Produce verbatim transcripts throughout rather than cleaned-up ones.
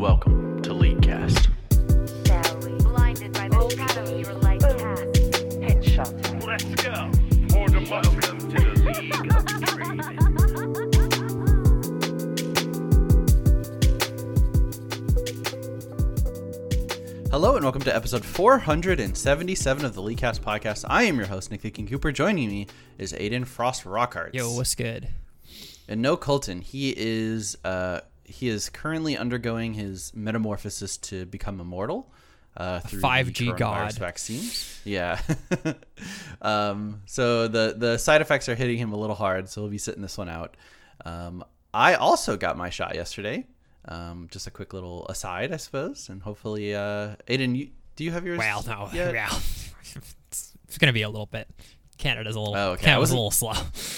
Welcome to Leaguecast. Blinded by the shadow your light cast. Headshot. Let's go. For the welcome to the League of Trading. Hello and welcome to episode four hundred seventy-seven of the Leaguecast podcast. I am your host, Nick the King Cooper. Joining me is Aiden Frost Rockharts. Yo, what's good? And no Colton. He is uh he is currently undergoing his metamorphosis to become immortal uh through five the G coronavirus god vaccines. Yeah. um so the the side effects are hitting him a little hard, so we'll be sitting this one out. Um I also got my shot yesterday. Um just a quick little aside, I suppose, and hopefully uh Aiden, you do you have yours? Well, no. yet? Yeah. it's, it's going to be a little bit. Canada's a little Oh, okay. Canada's a little slow.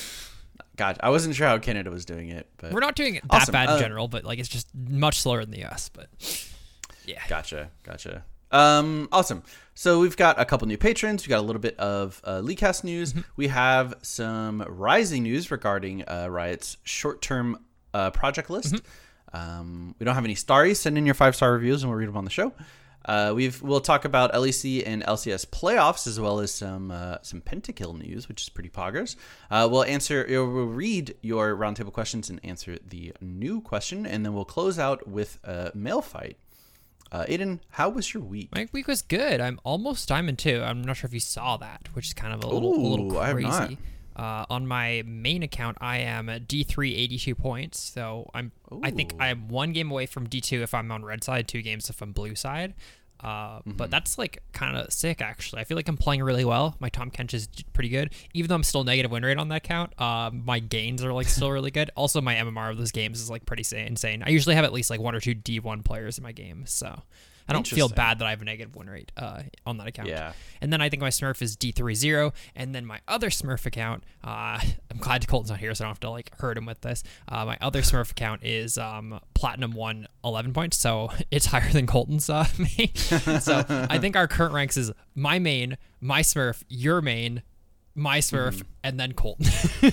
God, I wasn't sure how Canada was doing it, but We're not doing it that Awesome. bad Uh, in general, but like it's just much slower in the U S, but yeah. Gotcha, gotcha. Um, awesome. So we've got a couple new patrons. We got a little bit of uh, Leaguecast news. Mm-hmm. We have some Rising news regarding uh, Riot's short-term uh, project list. Mm-hmm. Um, we don't have any starries. Send in your five-star reviews, and we'll read them on the show. Uh, we've we'll talk about L E C and L C S playoffs, as well as some uh, some Pentakill news, which is pretty poggers. Uh, we'll answer, we'll read your roundtable questions and answer the new question, and then we'll close out with a mail fight. Uh, Aiden, how was your week? My week was good. I'm almost Diamond two. I'm not sure if you saw that, which is kind of a little, Ooh, a little I have not. crazy. Uh, on my main account, I am at D three, eighty-two points. So I'm, I think Ooh. I'm one game away from D two if I'm on red side, two games if I'm blue side. Uh, Mm-hmm. But that's like kind of sick, actually. I feel like I'm playing really well. My Tom Kench is pretty good, even though I'm still negative win rate on that account. Uh, my gains are like still really good. Also, my M M R of those games is like pretty sa- insane. I usually have at least like one or two D one players in my game, so I don't feel Interesting. bad that I have a negative win rate uh, on that account. Yeah. And then I think my Smurf is D three zero, and then my other Smurf account, uh, I'm glad Colton's not here, so I don't have to like hurt him with this. Uh, my other Smurf account is um, Platinum one, eleven points, so it's higher than Colton's uh, main. So I think our current ranks is my main, my Smurf, your main, my Smurf, Mm-hmm. and then Colton.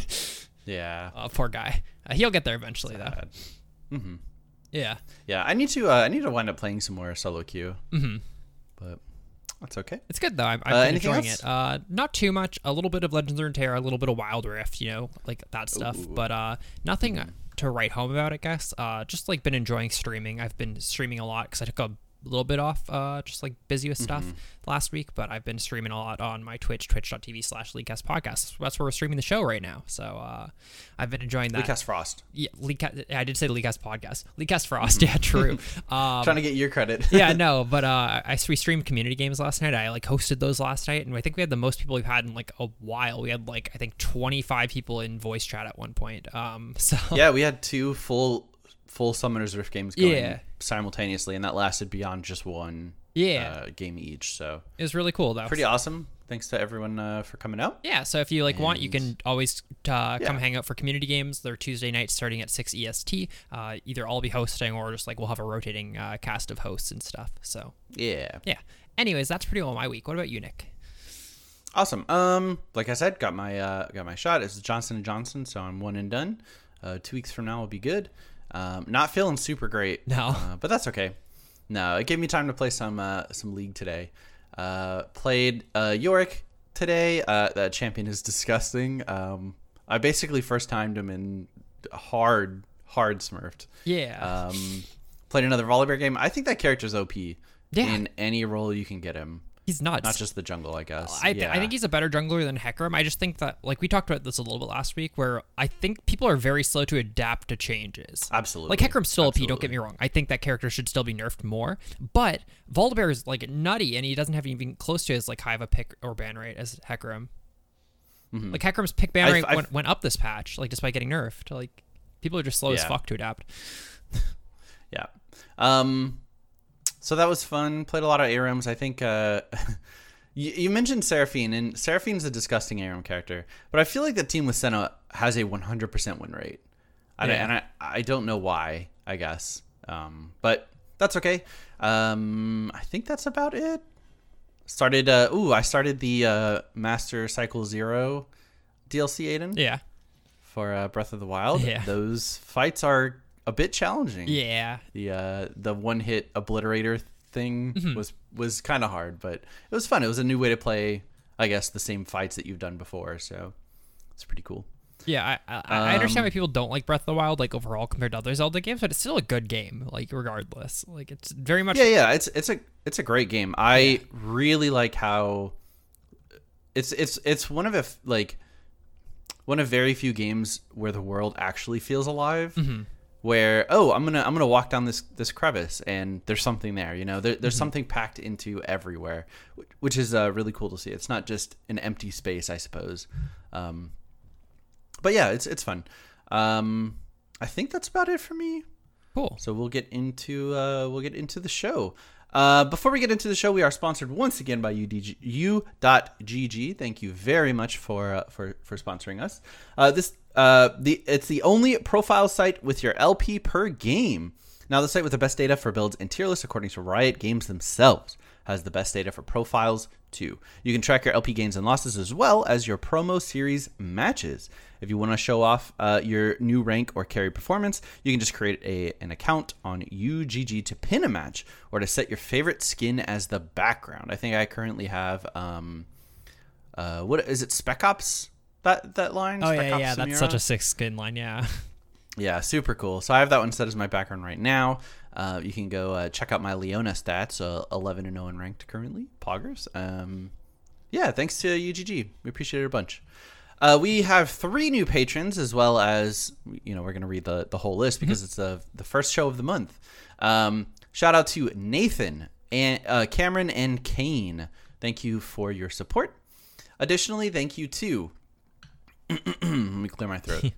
Yeah. uh, poor guy. Uh, he'll get there eventually, Sad. though. Mm-hmm. Yeah. Yeah, I need to. Uh, I need to wind up playing some more solo queue, Mm-hmm. but that's okay. It's good though. I'm, I've Uh, been anything enjoying else? it. Uh, not too much. A little bit of Legends of Runeterra, a little bit of Wild Rift, you know, like that stuff. Ooh. But uh, nothing to write home about, I guess. Uh, just like been enjoying streaming. I've been streaming a lot because I took a little bit off, uh, just like busy with stuff last week. But I've been streaming a lot on my Twitch, twitch.tv slash Leaguecast podcast. That's where we're streaming the show right now. So uh, I've been enjoying that. Leaguecast Frost. Yeah, Leaguecast, I did say Leaguecast podcast. Leaguecast Frost. Yeah, true. Um, Trying to get your credit. yeah, no, but uh, I we streamed community games last night. I like hosted those last night, and I think we had the most people we've had in like a while. We had like I think twenty-five people in voice chat at one point. Um, so Yeah, we had two full full Summoners Rift games going Yeah. simultaneously, and that lasted beyond just one Yeah. uh, game each. So it was really cool though. pretty awesome. Thanks to everyone uh, for coming out. Yeah, so if you like want, you can always uh, Yeah. come hang out for community games. They're Tuesday nights starting at six E S T. Uh, either I'll be hosting or just like we'll have a rotating uh, cast of hosts and stuff. So Yeah. yeah. Anyways, that's pretty well my week. What about you, Nick? Awesome. Um, like I said, got my uh, got my shot. It's Johnson and Johnson, so I'm one and done. Uh, two weeks from now will be good. Um, not feeling super great. No. uh, but that's okay. No, it gave me time to play some uh, some League today. Uh, played uh, Yorick today. Uh, that champion is disgusting. Um, I basically first timed him in hard hard smurfed. Yeah. Um, played another Volibear game. I think that character's O P Yeah. in any role you can get him. He's nuts. Not just the jungle, I guess. I, th- yeah. I think he's a better jungler than Hecarim. I just think that, like, we talked about this a little bit last week, where I think people are very slow to adapt to changes. Absolutely. Like, Hecarim's still O P, don't Absolutely. get me wrong. I think that character should still be nerfed more. But Volibear is, like, nutty, and he doesn't have even close to as, like, high of a pick or ban rate as Hecarim. Mhm. Like, Hecarim's pick ban I've- rate I've- went, went up this patch, like, despite getting nerfed. Like, people are just slow as Yeah. fuck to adapt. Yeah. Um, so that was fun. Played a lot of Arims. I think uh, you, you mentioned Seraphine, and Seraphine's a disgusting Aram character, but I feel like the team with Senna has a one hundred percent win rate. I don't- Yeah. and I, I don't know why, I guess. Um, but that's okay. Um, I think that's about it. Started, uh, ooh, I started the uh, Master Cycle Zero D L C, Aiden. Yeah. For uh, Breath of the Wild. Yeah. Those fights are a bit challenging. Yeah. The uh, the one hit obliterator thing Mm-hmm. was was kind of hard, but it was fun. It was a new way to play, I guess, the same fights that you've done before. So it's pretty cool. Yeah, I, I, I understand Um, why people don't like Breath of the Wild, like overall compared to other Zelda games, but it's still a good game, like regardless. Like it's very much. Yeah, yeah, it's it's a it's a great game. I really like how it's it's it's one of a f- like one of very few games where the world actually feels alive. Mm-hmm. Where oh, I'm gonna I'm gonna walk down this this crevice and there's something there. You know, there, there's Mm-hmm. something packed into everywhere, wh- which is uh, really cool to see. It's not just an empty space, I suppose. Um, but yeah, it's it's fun. Um, I think that's about it for me. Cool. So we'll get into uh, we'll get into the show. Uh, before we get into the show, we are sponsored once again by U D G, U dot G G. Thank you very much for uh, for for sponsoring us. Uh, this uh, the it's the only profile site with your L P per game. Now, the site with the best data for builds and tier lists, according to Riot Games themselves, has the best data for profiles too. You can track your L P gains and losses as well as your promo series matches. If you want to show off uh, your new rank or carry performance, you can just create a, an account on U G G to pin a match or to set your favorite skin as the background. I think I currently have, um, uh, what is it, Spec Ops? That that line? Oh Spec yeah, Ops yeah, that's Samira? such a sick skin line. Yeah. Yeah, super cool. So I have that one set as my background right now. Uh, you can go uh, check out my Leona stats, uh, eleven and oh in ranked currently. Poggers. Um, yeah, thanks to U G G. We appreciate it a bunch. Uh, we have three new patrons, as well as, you know, we're going to read the, the whole list because mm-hmm. it's the, the first show of the month. Um, shout out to Nathan, and uh, Cameron, and Kane. Thank you for your support. Additionally, thank you to... Let me clear my throat.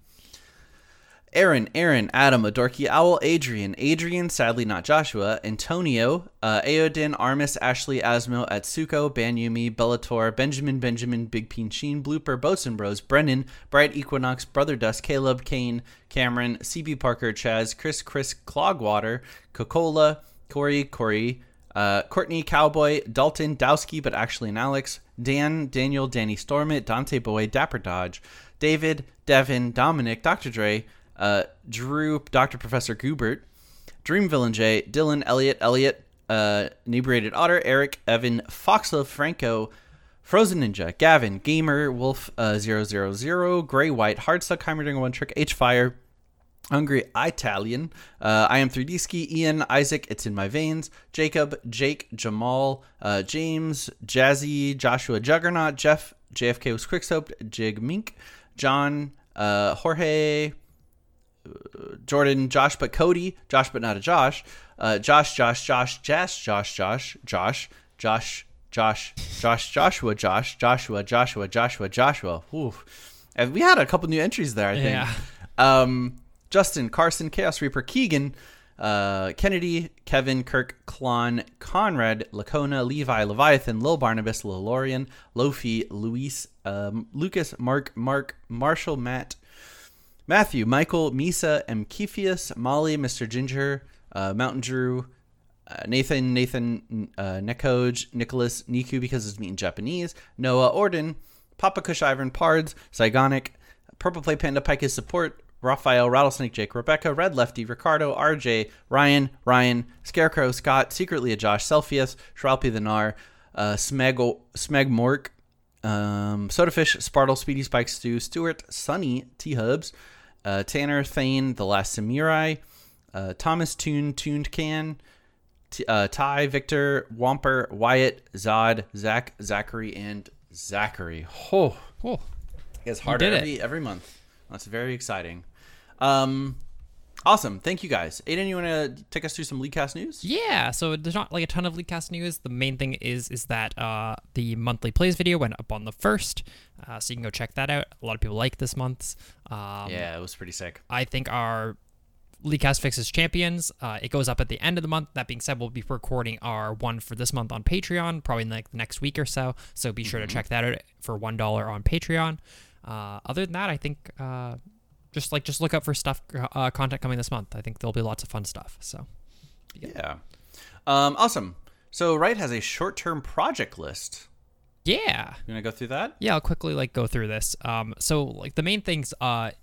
Aaron, Aaron, Adam, Adorky, Owl, Adrian, Adrian, sadly not Joshua, Antonio, uh, Aodin, Armis, Ashley, Asmo, Atsuko, Banyumi, Bellator, Benjamin, Benjamin, Big Peen Sheen, Blooper, Bosun Bros, Brennan, Bright Equinox, Brother Dust, Caleb, Kane, Cameron, C B Parker, Chaz, Chris, Chris, Clogwater, Coca-Cola, Corey, Corey, uh, Courtney, Cowboy, Dalton, Dowski, but actually an Alex, Dan, Daniel, Danny Stormit, Dante Boy, Dapper Dodge, David, Devin, Dominic, Doctor Dre, Uh, Drew, Doctor Professor Goobert, Dream Villain J, Dylan, Elliot, Elliot, uh, Inebriated Otter, Eric, Evan, Foxlove, Franco, Frozen Ninja, Gavin, Gamer, Wolf, uh, zero zero zero, Gray White, Hardstuck, Heimerdinger One Trick, H Fire, Hungry Italian, uh, I am three D Ski, Ian, Isaac, It's in My Veins, Jacob, Jake, Jamal, uh, James, Jazzy, Joshua Juggernaut, Jeff, J F K was Quicksoaped, Jig Mink, John, uh, Jorge, Jordan, Josh, but Cody, Josh, but not a Josh, uh, Josh, Josh, Josh, Josh, Josh, Josh, Josh, Josh, Josh, Josh, Joshua, Josh, Joshua, Joshua, Joshua, Joshua. Ooh. And we had a couple new entries there, I think. Yeah. Um, Justin, Carson, Chaos Reaper, Keegan, uh, Kennedy, Kevin, Kirk, Klon, Conrad, Lacona, Levi, Leviathan, Lil Barnabas, Lil Lorian, Lofi, Luis, um, Lucas, Mark, Mark, Marshall, Matt, Matthew, Michael, Misa, Mkefius, Molly, Mister Ginger, uh, Mountain Drew, uh, Nathan, Nathan, uh, Nekoj, Nicholas, Niku because it's mean Japanese, Noah, Orden, Papa Kush, Ivan, Pards, Zygonic, Purple Play Panda, Pike is support, Raphael, Rattlesnake, Jake, Rebecca, Red Lefty, Ricardo, R J, Ryan, Ryan, Scarecrow, Scott, Secretly a Josh, Celsius, Shralpy the Nar, uh, Smeg, Smeg Mork, um, Sodafish, Spartle, Speedy Spike Stew, Stewart, Sunny, T-Hubs, Uh, Tanner, Thane, The Last Samurai, uh, Thomas, Toon, Tuned Can, T- uh, Ty, Victor, Wamper, Wyatt, Zod, Zach, Zachary, and Zachary. Oh, Cool. it gets harder did it. every, every month. That's very exciting. Um, awesome. Thank you guys. Aiden, you want to take us through some Leadcast news? Yeah, so there's not like a ton of Leadcast news. The main thing is is that uh, the monthly plays video went up on the first, uh, so you can go check that out. A lot of people like this month's. Um, Yeah, it was pretty sick. I think our Leadcast Fixes Champions, uh, it goes up at the end of the month. That being said, we'll be recording our one for this month on Patreon, probably in like the next week or so. So be sure Mm-hmm. to check that out for one dollar on Patreon. Uh, other than that, I think uh, just like just look out for stuff, uh, content coming this month. I think there'll be lots of fun stuff. So Yeah. Um, awesome. So Wright has a short-term project list. yeah. You want to go through that? Yeah, I'll quickly like go through this. Um, so like the main things, uh,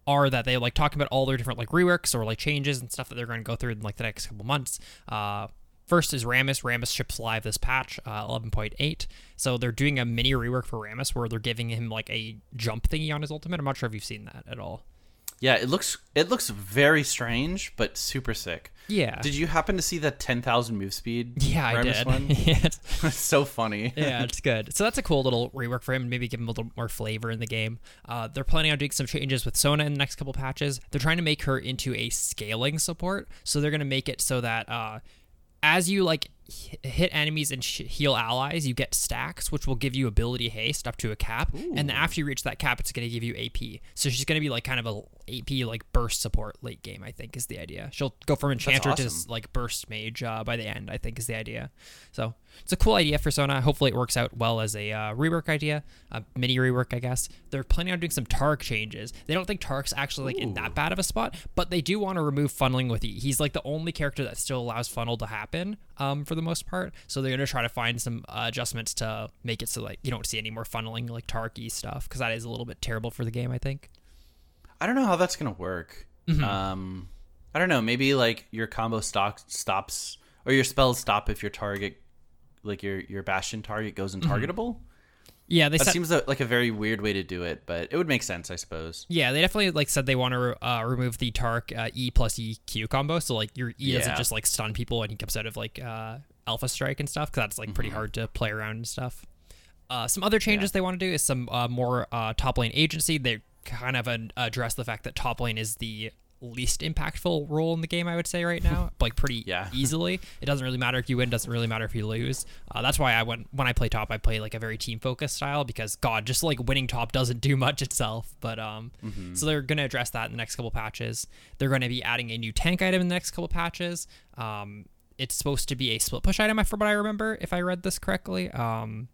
are that they like talking about all their different like reworks or like changes and stuff that they're going to go through in like the next couple months. Uh, first is Rammus. Rammus ships live this patch, uh, eleven point eight. So they're doing a mini rework for Rammus where they're giving him like a jump thingy on his ultimate. I'm not sure if you've seen that at all. Yeah, it looks it looks very strange, but super sick. Yeah. Did you happen to see the ten thousand move speed? Yeah, I Rammus did. One? Yeah, it's, It's so funny. yeah, it's good. So that's a cool little rework for him and maybe give him a little more flavor in the game. Uh, they're planning on doing some changes with Sona in the next couple patches. They're trying to make her into a scaling support. So they're going to make it so that uh, as you like hit enemies and sh- heal allies, you get stacks, which will give you ability haste up to a cap. Ooh. And then after you reach that cap, it's going to give you A P. So she's going to be like kind of a A P like burst support late game, I think is the idea. She'll go from enchanter awesome. to like burst mage uh, by the end, I think is the idea. So it's a cool idea for Sona. Hopefully it works out well as a uh, rework idea, a mini rework, I guess. They're planning on doing some Tark changes. They don't think Tark's actually like Ooh. in that bad of a spot, but they do want to remove funneling with E. He's like the only character that still allows funnel to happen um, for the most part. So they're going to try to find some uh, adjustments to make it so like you don't see any more funneling like Tarky stuff, because that is a little bit terrible for the game, I think. I don't know how that's going to work. Mm-hmm. Um, I don't know. Maybe like your combo stock stops or your spells stop if your target, like your, your Bastion target goes untargetable. Mm-hmm. Yeah, they that said, seems like a very weird way to do it, but it would make sense, I suppose. Yeah, they definitely like said they want to uh, remove the Tark uh, E plus E Q combo, so like your E yeah. doesn't just like stun people and he comes out of like uh, Alpha Strike and stuff, because that's like mm-hmm. pretty hard to play around and stuff. Uh, some other changes yeah. they want to do is some uh, more uh, top lane agency. They kind of uh, address the fact that top lane is the least impactful role in the game, I would say right now, like pretty yeah. easily. It doesn't really matter if you win, doesn't really matter if you lose. Uh, that's why I went when I play top, I play like a very team focused style, because God, just like winning top doesn't do much itself. But um, mm-hmm. so they're gonna address that in the next couple patches. They're going to be adding a new tank item in the next couple patches. Um, it's supposed to be a split push item, from what I remember, if I read this correctly. Um,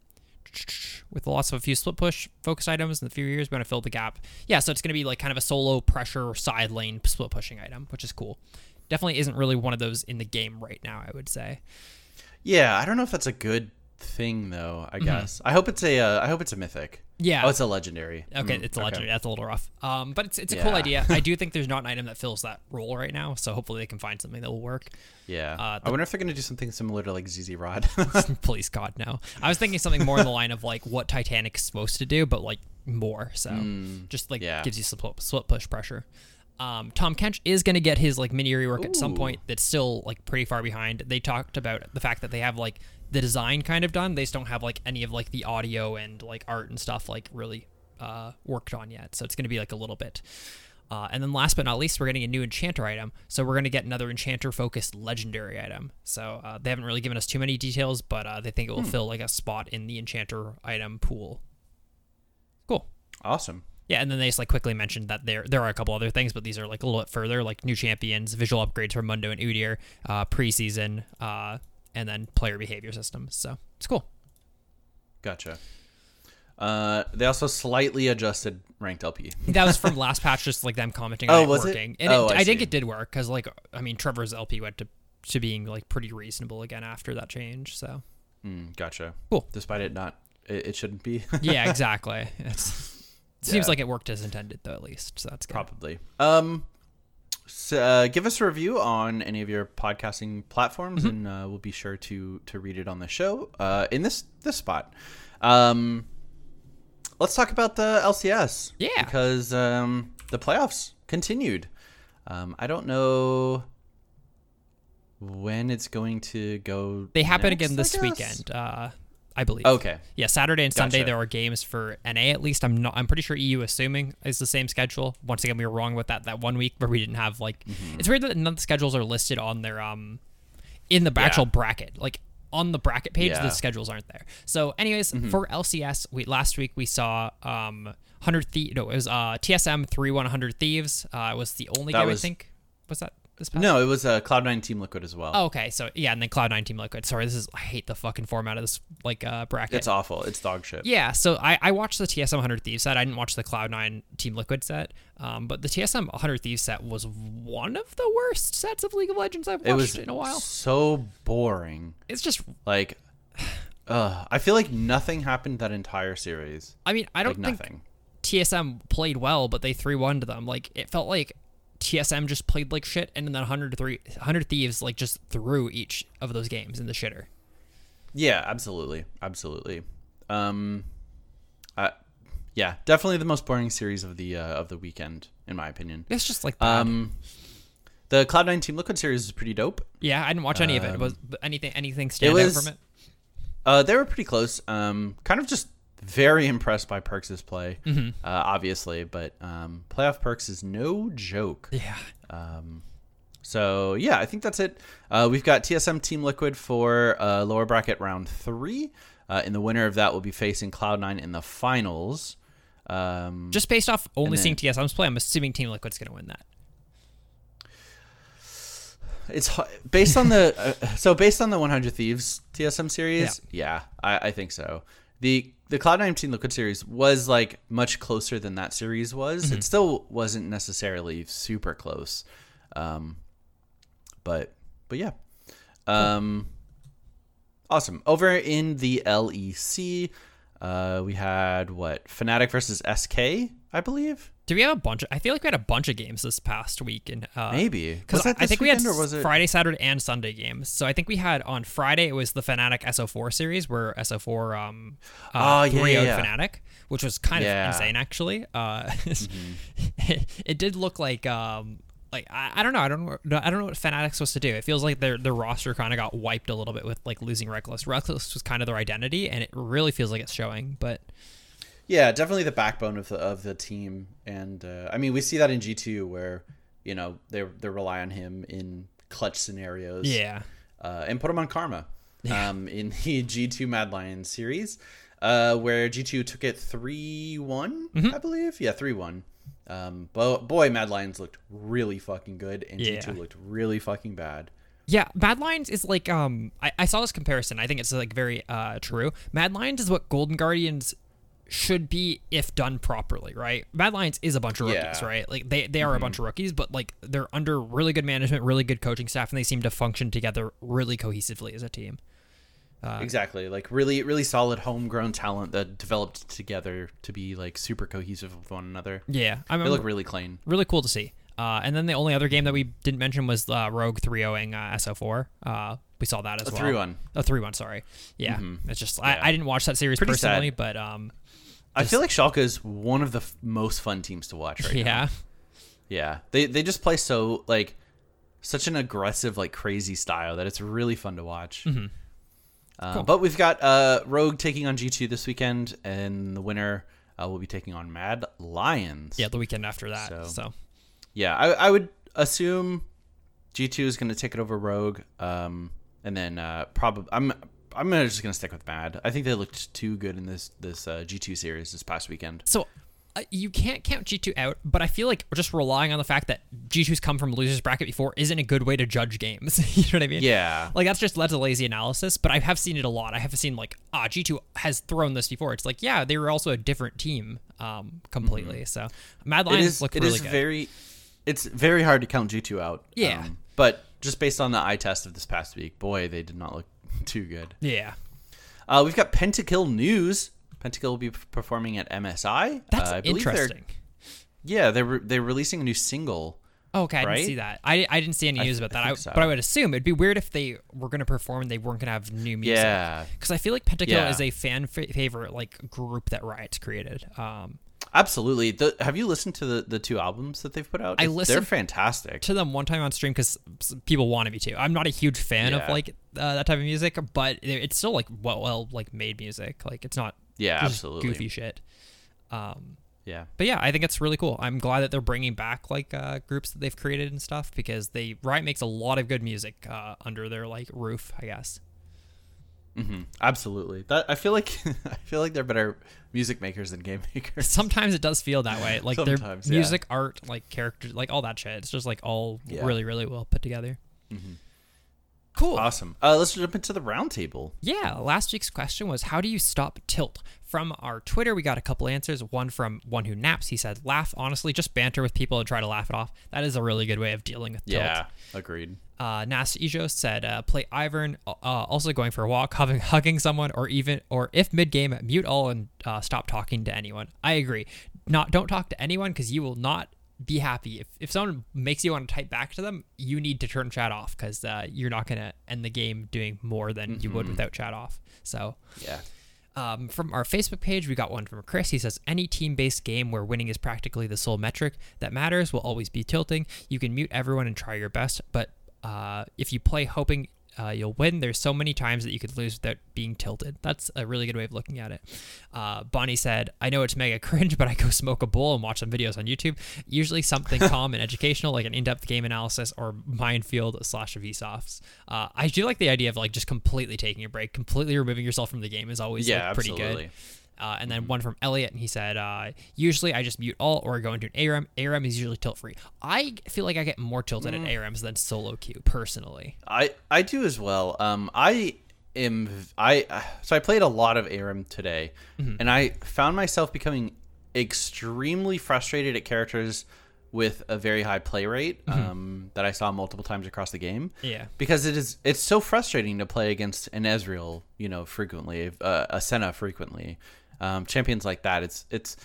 with lots of a few split push focused items in a few years, we're going to fill the gap. Yeah, so it's going to be like kind of a solo pressure side lane split pushing item, which is cool. Definitely isn't really one of those in the game right now, I would say. Yeah, I don't know if that's a good thing though, I guess. Mm-hmm. I hope it's a uh, I hope it's a mythic. Yeah. Oh, it's a legendary. Okay, mm, it's a legendary. Okay. That's a little rough. Um, but it's it's a yeah. cool idea. I do think there's not an item that fills that role right now, so hopefully they can find something that will work. Yeah. Uh, the, I wonder if they're going to do something similar to like Z Z Rod. Please God, no. I was thinking something more in the line of like what Titanic's supposed to do, but like more. So mm, just like yeah. gives you split, split push pressure. Um, Tahm Kench is going to get his like mini rework Ooh. at some point. That's still like pretty far behind. They talked about the fact that they have like the design kind of done. They just don't have like any of like the audio and like art and stuff like really uh, worked on yet. So it's going to be like a little bit. Uh, and then last but not least, we're getting a new enchanter item. So we're going to get another enchanter focused legendary item. So uh, they haven't really given us too many details, but uh, they think it will hmm. fill like a spot in the enchanter item pool. Cool. Awesome. Yeah, and then they just like quickly mentioned that there there are a couple other things, but these are like a little bit further, like new champions, visual upgrades for Mundo and Udyr, uh, preseason, uh, and then player behavior systems. So it's cool. Gotcha. Uh, they also slightly adjusted ranked L P. That was from last patch, just like them commenting on oh, it was working. It? And oh, it, I, I see. think it did work, because like I mean Trevor's L P went to to being like pretty reasonable again after that change. So mm, gotcha. Cool. Despite it not, it, it shouldn't be. Yeah, exactly. It's. It seems yeah. like it worked as intended, though, at least. So that's good. Probably. Um, so, uh, give us a review on any of your podcasting platforms, mm-hmm. and uh, we'll be sure to to read it on the show uh, in this this spot. Um, let's talk about the L C S. Yeah. Because um, the playoffs continued. Um, I don't know when it's going to go. They happen next, again this I weekend. Uh, I believe. Okay. Yeah, Saturday and Sunday Gotcha. there are games for N A at least. I'm not. I'm pretty sure E U, assuming, is the same schedule. Once again, we were wrong with that that one week where we didn't have like. Mm-hmm. It's weird that none of the schedules are listed on their um, in the yeah. actual bracket. Like on the bracket page, yeah. the schedules aren't there. So, anyways, mm-hmm. for L C S, we last week we saw um, one hundred Thieves. No, it was uh T S M three one one hundred Thieves. Uh, it was the only that game was... I think. Was that? This past no, it was uh, Cloud nine Team Liquid as well. Oh, okay. So yeah, and then Cloud nine Team Liquid. Sorry, this is I hate the fucking format of this like uh, bracket. It's awful. It's dog shit. Yeah. So I, I watched the T S M one hundred Thieves set. I didn't watch the Cloud nine Team Liquid set. Um, but the T S M one hundred Thieves set was one of the worst sets of League of Legends I've watched it was in a while. So boring. It's just like, uh, I feel like nothing happened that entire series. I mean, I don't like think nothing. T S M played well, but they three one to them. Like, it felt like T S M just played like shit, and then one hundred, three, one hundred Thieves like just threw each of those games in the shitter. Yeah, absolutely. Absolutely. Um, uh, yeah, definitely the most boring series of the uh, of the weekend, in my opinion. It's just like bad. Um, the Cloud nine Team Liquid series is pretty dope. Yeah, I didn't watch any um, of it. Was but anything anything stand was- out from it? Uh, they were pretty close. Um, kind of just very impressed by Perks' play, Mm-hmm. uh, obviously, but um, playoff Perks is no joke. Yeah. Um, so yeah, I think that's it. Uh, we've got T S M Team Liquid for uh, lower bracket round three. Uh, and the winner of that will be facing Cloud nine in the finals. Um, Just based off only then- seeing T S M's play, I'm assuming Team Liquid's going to win that. it's hu- based on the uh, so based on the one hundred Thieves T S M series. Yeah, I, I think so. The the Cloud nine Team Liquid series was like much closer than that series was. Mm-hmm. It still wasn't necessarily super close, um, but but yeah. Um, Awesome. Over in the L E C, uh, we had what Fnatic versus S K, I believe. Do we have a bunch of, I feel like we had a bunch of games this past week. And, uh, Maybe Because Was that I this think we had weekend, or was it? Friday, Saturday, and Sunday games. So I think we had on Friday, it was the Fnatic S O four series where S O four um, Oh, uh, yeah, three oh yeah, yeah. Fnatic, which was kind Yeah. of insane, actually. Uh, Mm-hmm. it, it did look like, um, like I, I don't know, I don't know, I don't know what Fnatic's supposed to do. It feels like their their roster kind of got wiped a little bit with like losing Reckless. Reckless was kind of their identity, and it really feels like it's showing. But Yeah, definitely the backbone of the of the team, and uh, I mean we see that in G two where you know they they rely on him in clutch scenarios. yeah, uh, and put him on Karma um, in the G two Mad Lions series, uh, where G two took it three one, Mm-hmm. I believe. Yeah, three one. Um, but boy, Mad Lions looked really fucking good, and Yeah. G two looked really fucking bad. Yeah, Mad Lions is like um I, I saw this comparison. I think it's like very uh true. Mad Lions is what Golden Guardians should be if done properly, right? Mad Lions is a bunch of rookies, Yeah. right? Like they, they are a bunch of rookies, but like they're under really good management, really good coaching staff, and they seem to function together really cohesively as a team. Uh, Exactly, like really, really solid homegrown talent that developed together to be like super cohesive with one another. Yeah, I They mean, look really clean. really cool to see. Uh, and then the only other game that we didn't mention was uh, Rogue three ohing uh, S O four. Uh, we saw that as A well. three one. Oh, three one, sorry. Yeah, it's just, Yeah. I, I didn't watch that series Pretty personally, sad. but um, I feel like Schalke is one of the f- most fun teams to watch right now. yeah. Yeah, they they just play so like such an aggressive, like crazy style that it's really fun to watch. Mm-hmm. Uh, Cool. But we've got uh, Rogue taking on G two this weekend, and the winner uh, will be taking on Mad Lions. Yeah, the weekend after that. So- So, yeah. I, I would assume G two is going to take it over Rogue, um, and then uh, probably I'm I'm gonna, just going to stick with Mad. I think they looked too good in this this uh, G two series this past weekend. so uh, you can't count G two out, but I feel like just relying on the fact that G two's come from losers bracket before isn't a good way to judge games. You know what I mean? Yeah. Like that's just that's a lazy analysis, but I have seen it a lot. I have seen like ah G two has thrown this before. It's like yeah, they were also a different team um completely. So Mad It Lions is. look It really is good. very. It's very hard to count G two out. Yeah. Um, but just based on the eye test of this past week, boy, they did not look too good. yeah. Uh, we've got Pentakill news. Pentakill will be p- performing at M S I. That's uh, I believe they're- interesting. Yeah, they're re- they're releasing a new single. Oh, okay, I right? didn't see that. I, I didn't see any I news th- about I that. I think so. But I would assume it'd be weird if they were going to perform and they weren't going to have new music. Yeah, Because I feel like Pentakill Yeah. is a fan fa- favorite like group that Riot's created. Um, absolutely. The, have you listened to the, the two albums that they've put out? I They're listened fantastic. to them one time on stream because people wanted me to. I'm not a huge fan Yeah. of like uh, that type of music, but it- it's still like well, well like made music. Like it's not Yeah, just absolutely. goofy shit. Um, Yeah, but yeah, I think it's really cool. I'm glad that they're bringing back like uh, groups that they've created and stuff because they Riot makes a lot of good music uh, under their like roof, I guess. hmm absolutely. That I feel like I feel like they're better music makers than game makers. Sometimes it does feel that way. Like their Sometimes, yeah. music, art, like characters, like all that shit. It's just like all Yeah. really, really well put together. Cool. Awesome. Uh, let's jump into the roundtable. Yeah, last week's question was, how do you stop tilt? From our Twitter, we got a couple answers. One from One Who Naps. He said, laugh, honestly, just banter with people and try to laugh it off. That is a really good way of dealing with tilt. Yeah, agreed. Uh, Nas Ijo said, uh, play Ivern, uh, also going for a walk, hugging, hugging someone, or even, or if mid-game, mute all and uh, stop talking to anyone. I agree. Not Don't talk to anyone because you will not be happy. If, if someone makes you want to type back to them, you need to turn chat off because uh, you're not going to end the game doing more than mm-hmm. you would without chat off. So, yeah. Um, from our Facebook page, we got one from Chris. He says, any team-based game where winning is practically the sole metric that matters will always be tilting. You can mute everyone and try your best, but uh, if you play hoping uh, you'll win, there's so many times that you could lose without being tilted. That's a really good way of looking at it. Uh, Bonnie said, I know it's mega cringe, but I go smoke a bowl and watch some videos on YouTube. Usually something calm and educational, like an in-depth game analysis or Minefield slash Vsofts. Uh, I do like the idea of like just completely taking a break, completely removing yourself from the game is always yeah, like, pretty absolutely. good. Uh, and then mm-hmm. one from Elliot, and he said, uh, usually I just mute all or go into an A R A M. A R A M is usually tilt free. I feel like I get more tilted mm. at A R A Ms than solo queue, personally. I, I do as well. Um, I am, I, so I played a lot of A R A M today, mm-hmm. and I found myself becoming extremely frustrated at characters with a very high play rate mm-hmm. um, that I saw multiple times across the game. Yeah. Because it is, it's so frustrating to play against an Ezreal, you know, frequently, uh, a Senna frequently. Um, champions like that, it's it's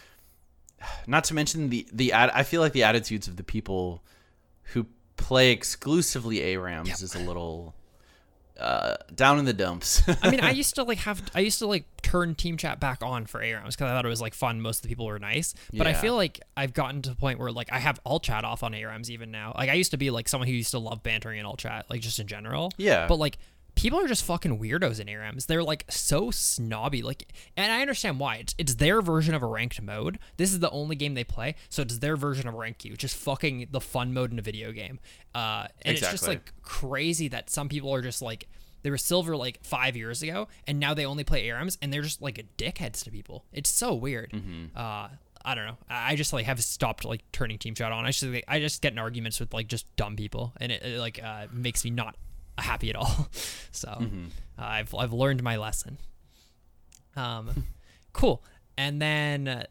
not to mention the the ad, I feel like the attitudes of the people who play exclusively A R A Ms yep. is a little uh, down in the dumps. I mean, I used to like have I used to like turn team chat back on for A R A Ms because I thought it was like fun. Most of the people were nice, but yeah. I feel like I've gotten to the point where like I have all chat off on A R A Ms even now. Like I used to be like someone who used to love bantering in all chat, like just in general. Yeah, but like. People are just fucking weirdos in A R A Ms. They're like so snobby. Like, and I understand why. It's it's their version of a ranked mode. This is the only game they play, so it's their version of rank queue, just fucking the fun mode in a video game. Uh, and exactly. It's just like crazy that some people are just like they were silver like five years ago, and now they only play A R A Ms, and they're just like dickheads to people. It's so weird. Mm-hmm. Uh, I don't know. I just like have stopped like turning team chat on. I just like, I just get in arguments with like just dumb people, and it, it like uh, makes me not happy at all. So mm-hmm. uh, I've I've learned my lesson. Um, cool. And then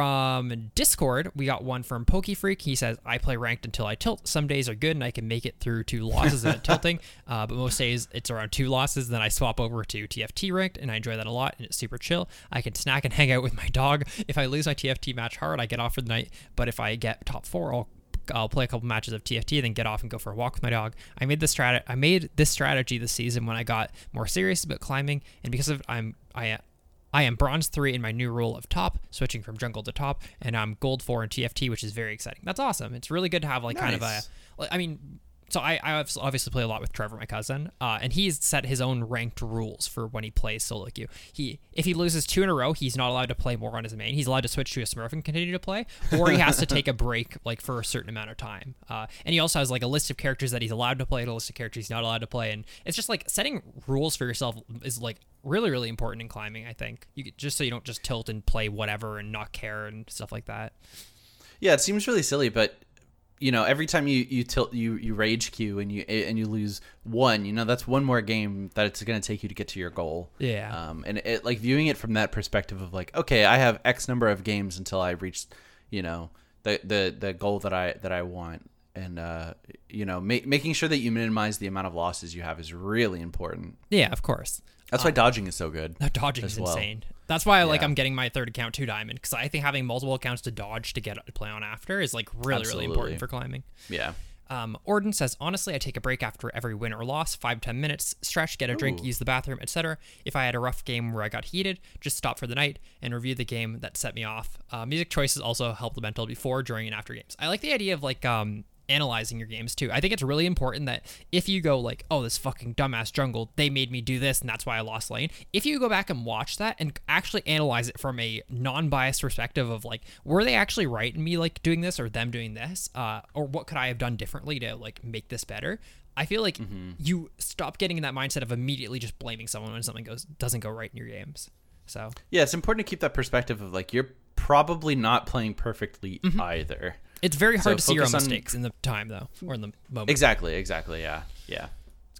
from Discord, we got one from PokeFreak. He says, I play ranked until I tilt. Some days are good and I can make it through two losses at tilting, uh, but most days it's around two losses. Then I swap over to T F T ranked, and I enjoy that a lot, and it's super chill. I can snack and hang out with my dog. If I lose my T F T match hard, I get off for the night, but if I get top four, I'll I'll play a couple matches of T F T, then get off and go for a walk with my dog. I made this strat. I made this strategy this season when I got more serious about climbing, and because of I'm I I am bronze three in my new role of top, switching from jungle to top, and I'm gold four in T F T, which is very exciting. That's awesome. It's really good to have like nice. kind of a. I mean. So I, I obviously play a lot with Trevor, my cousin, uh, and he's set his own ranked rules for when he plays solo queue. He, if he loses two in a row, he's not allowed to play more on his main. He's allowed to switch to a Smurf and continue to play, or he has to take a break like for a certain amount of time. Uh, and he also has like a list of characters that he's allowed to play, and a list of characters he's not allowed to play. And it's just like setting rules for yourself is like really, really important in climbing. I think you could, just so you don't just tilt and play whatever and not care and stuff like that. Yeah, it seems really silly, but. You know, every time you, you tilt you, you rage queue and you and you lose one, you know, that's one more game that it's going to take you to get to your goal. Yeah. Um, and it, like viewing it from that perspective of like, okay, I have X number of games until I reach, you know, the the, the goal that I that I want, and uh, you know, ma- making sure that you minimize the amount of losses you have is really important. Yeah, of course. That's why um, dodging is so good. No, dodging is well. insane. That's why like yeah. I'm getting my third account two diamond, because I think having multiple accounts to dodge to get to play on after is like really Absolutely. really important for climbing. Yeah. Um, Orden says, honestly, I take a break after every win or loss, five, ten minutes, stretch, get a Ooh. drink, use the bathroom, et cetera. If I had a rough game where I got heated, just stop for the night and review the game that set me off. Uh, music choices also help the mental before, during, and after games. I like the idea of like um, analyzing your games too. I think it's really important that if you go like, oh, this fucking dumbass jungle, they made me do this and that's why I lost lane. If you go back and watch that and actually analyze it from a non-biased perspective of like, were they actually right in me like doing this or them doing this? Uh, or what could I have done differently to like make this better? I feel like mm-hmm. you stop getting in that mindset of immediately just blaming someone when something goes doesn't go right in your games. So yeah, it's important to keep that perspective of like, you're probably not playing perfectly mm-hmm. either. It's very hard so to see your own mistakes on... in the time, though, or in the moment. Exactly, exactly, yeah, yeah. It's cool.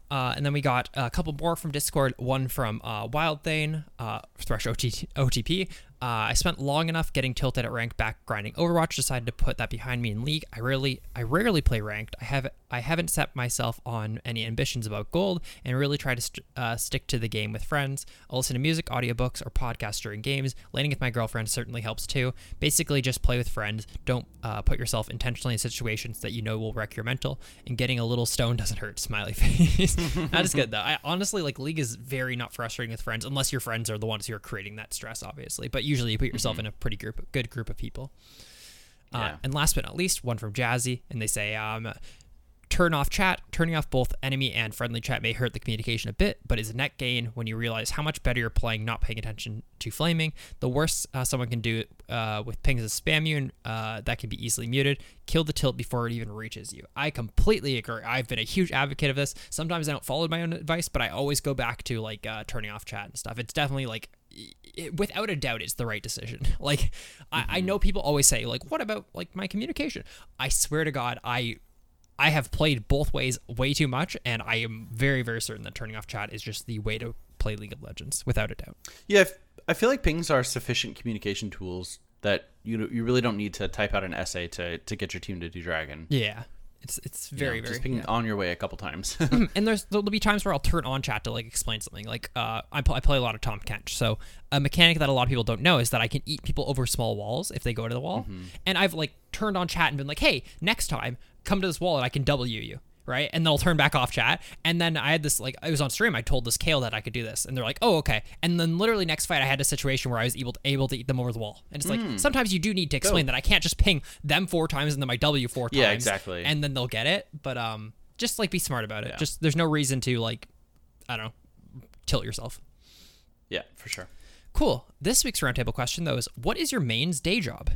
Uh, and then we got a couple more from Discord. One from uh, Wild Thane, uh, Thresh O T P. Uh, I spent long enough getting tilted at ranked back grinding Overwatch. Decided to put that behind me in League. I rarely, I rarely play ranked. I have, I haven't set myself on any ambitions about gold, and really try to st- uh, stick to the game with friends. I'll listen to music, audiobooks, or podcasts during games. Laning with my girlfriend certainly helps too. Basically, just play with friends. Don't uh, put yourself intentionally in situations that you know will wreck your mental. And getting a little stoned doesn't hurt. Smiley face. That is good though. I honestly like League is very not frustrating with friends, unless your friends are the ones who are creating that stress, obviously. But usually you put yourself mm-hmm. in a pretty group, good group of people. Uh, yeah. And last but not least, one from Jazzy, and they say, um, turn off chat. Turning off both enemy and friendly chat may hurt the communication a bit, but is a net gain when you realize how much better you're playing not paying attention to flaming. The worst uh, someone can do uh, with pings is spam you, and uh, that can be easily muted. Kill the tilt before it even reaches you. I completely agree. I've been a huge advocate of this. Sometimes I don't follow my own advice, but I always go back to like uh, turning off chat and stuff. It's definitely like, it, without a doubt, it's the right decision. Like, mm-hmm. I, I know people always say, like, what about like my communication? I swear to God, I I have played both ways way too much, and I am very, very certain that turning off chat is just the way to play League of Legends, without a doubt. Yeah, I feel like pings are sufficient communication tools that you you really don't need to type out an essay to, to get your team to do Dragon. Yeah. It's it's very, you know, very... Just ping yeah. on your way a couple times. And there's there'll be times where I'll turn on chat to like explain something. Like uh, I, play, I play a lot of Tahm Kench. So a mechanic that a lot of people don't know is that I can eat people over small walls if they go to the wall. Mm-hmm. And I've like turned on chat and been like, hey, next time, come to this wall and I can W you. Right. And then I'll turn back off chat. And then I had this, like, I was on stream. I told this Kale that I could do this. And they're like, oh, okay. And then literally next fight, I had a situation where I was able to, able to eat them over the wall. And it's like, mm. sometimes you do need to explain Go. that I can't just ping them four times and then my W four times. Yeah, exactly. And then they'll get it. But um, just like be smart about it. Yeah. Just there's no reason to like, I don't know, tilt yourself. Yeah, for sure. Cool. This week's roundtable question, though, is what is your main's day job?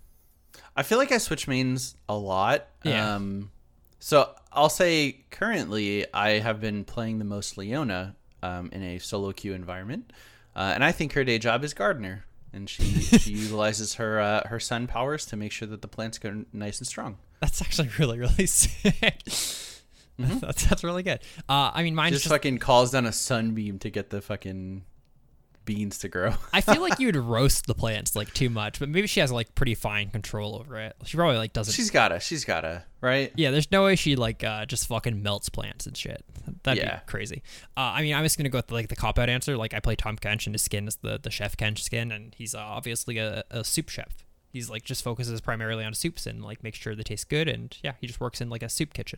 I feel like I switch mains a lot. Yeah. Um, so I'll say currently I have been playing the most Leona um, in a solo queue environment. Uh, and I think her day job is gardener. And she, she utilizes her uh, her sun powers to make sure that the plants go nice and strong. That's actually really, really sick. Mm-hmm. that's, that's really good. Uh, I mean, mine just, just fucking calls down a sunbeam to get the fucking beans to grow. I feel like you would roast the plants like too much, but maybe she has like pretty fine control over it. She probably like doesn't. She's gotta. She's gotta. Right? Yeah. There's no way she like uh, just fucking melts plants and shit. That'd yeah. be crazy. Uh, I mean, I'm just gonna go with like the cop out answer. Like I play Tahm Kench, and his skin is the the Chef Kench skin, and he's uh, obviously a, a soup chef. He's like just focuses primarily on soups and like makes sure they taste good, and yeah, he just works in like a soup kitchen.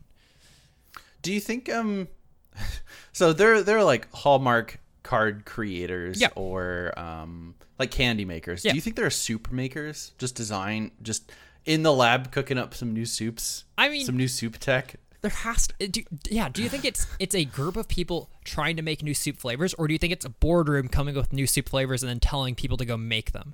Do you think um, so they're they're like Hallmark card creators yeah. or um like candy makers. Yeah. Do you think there are soup makers just design just in the lab cooking up some new soups? I mean, some new soup tech. There has to, do, yeah. Do you think it's it's a group of people trying to make new soup flavors, or do you think it's a boardroom coming up with new soup flavors and then telling people to go make them?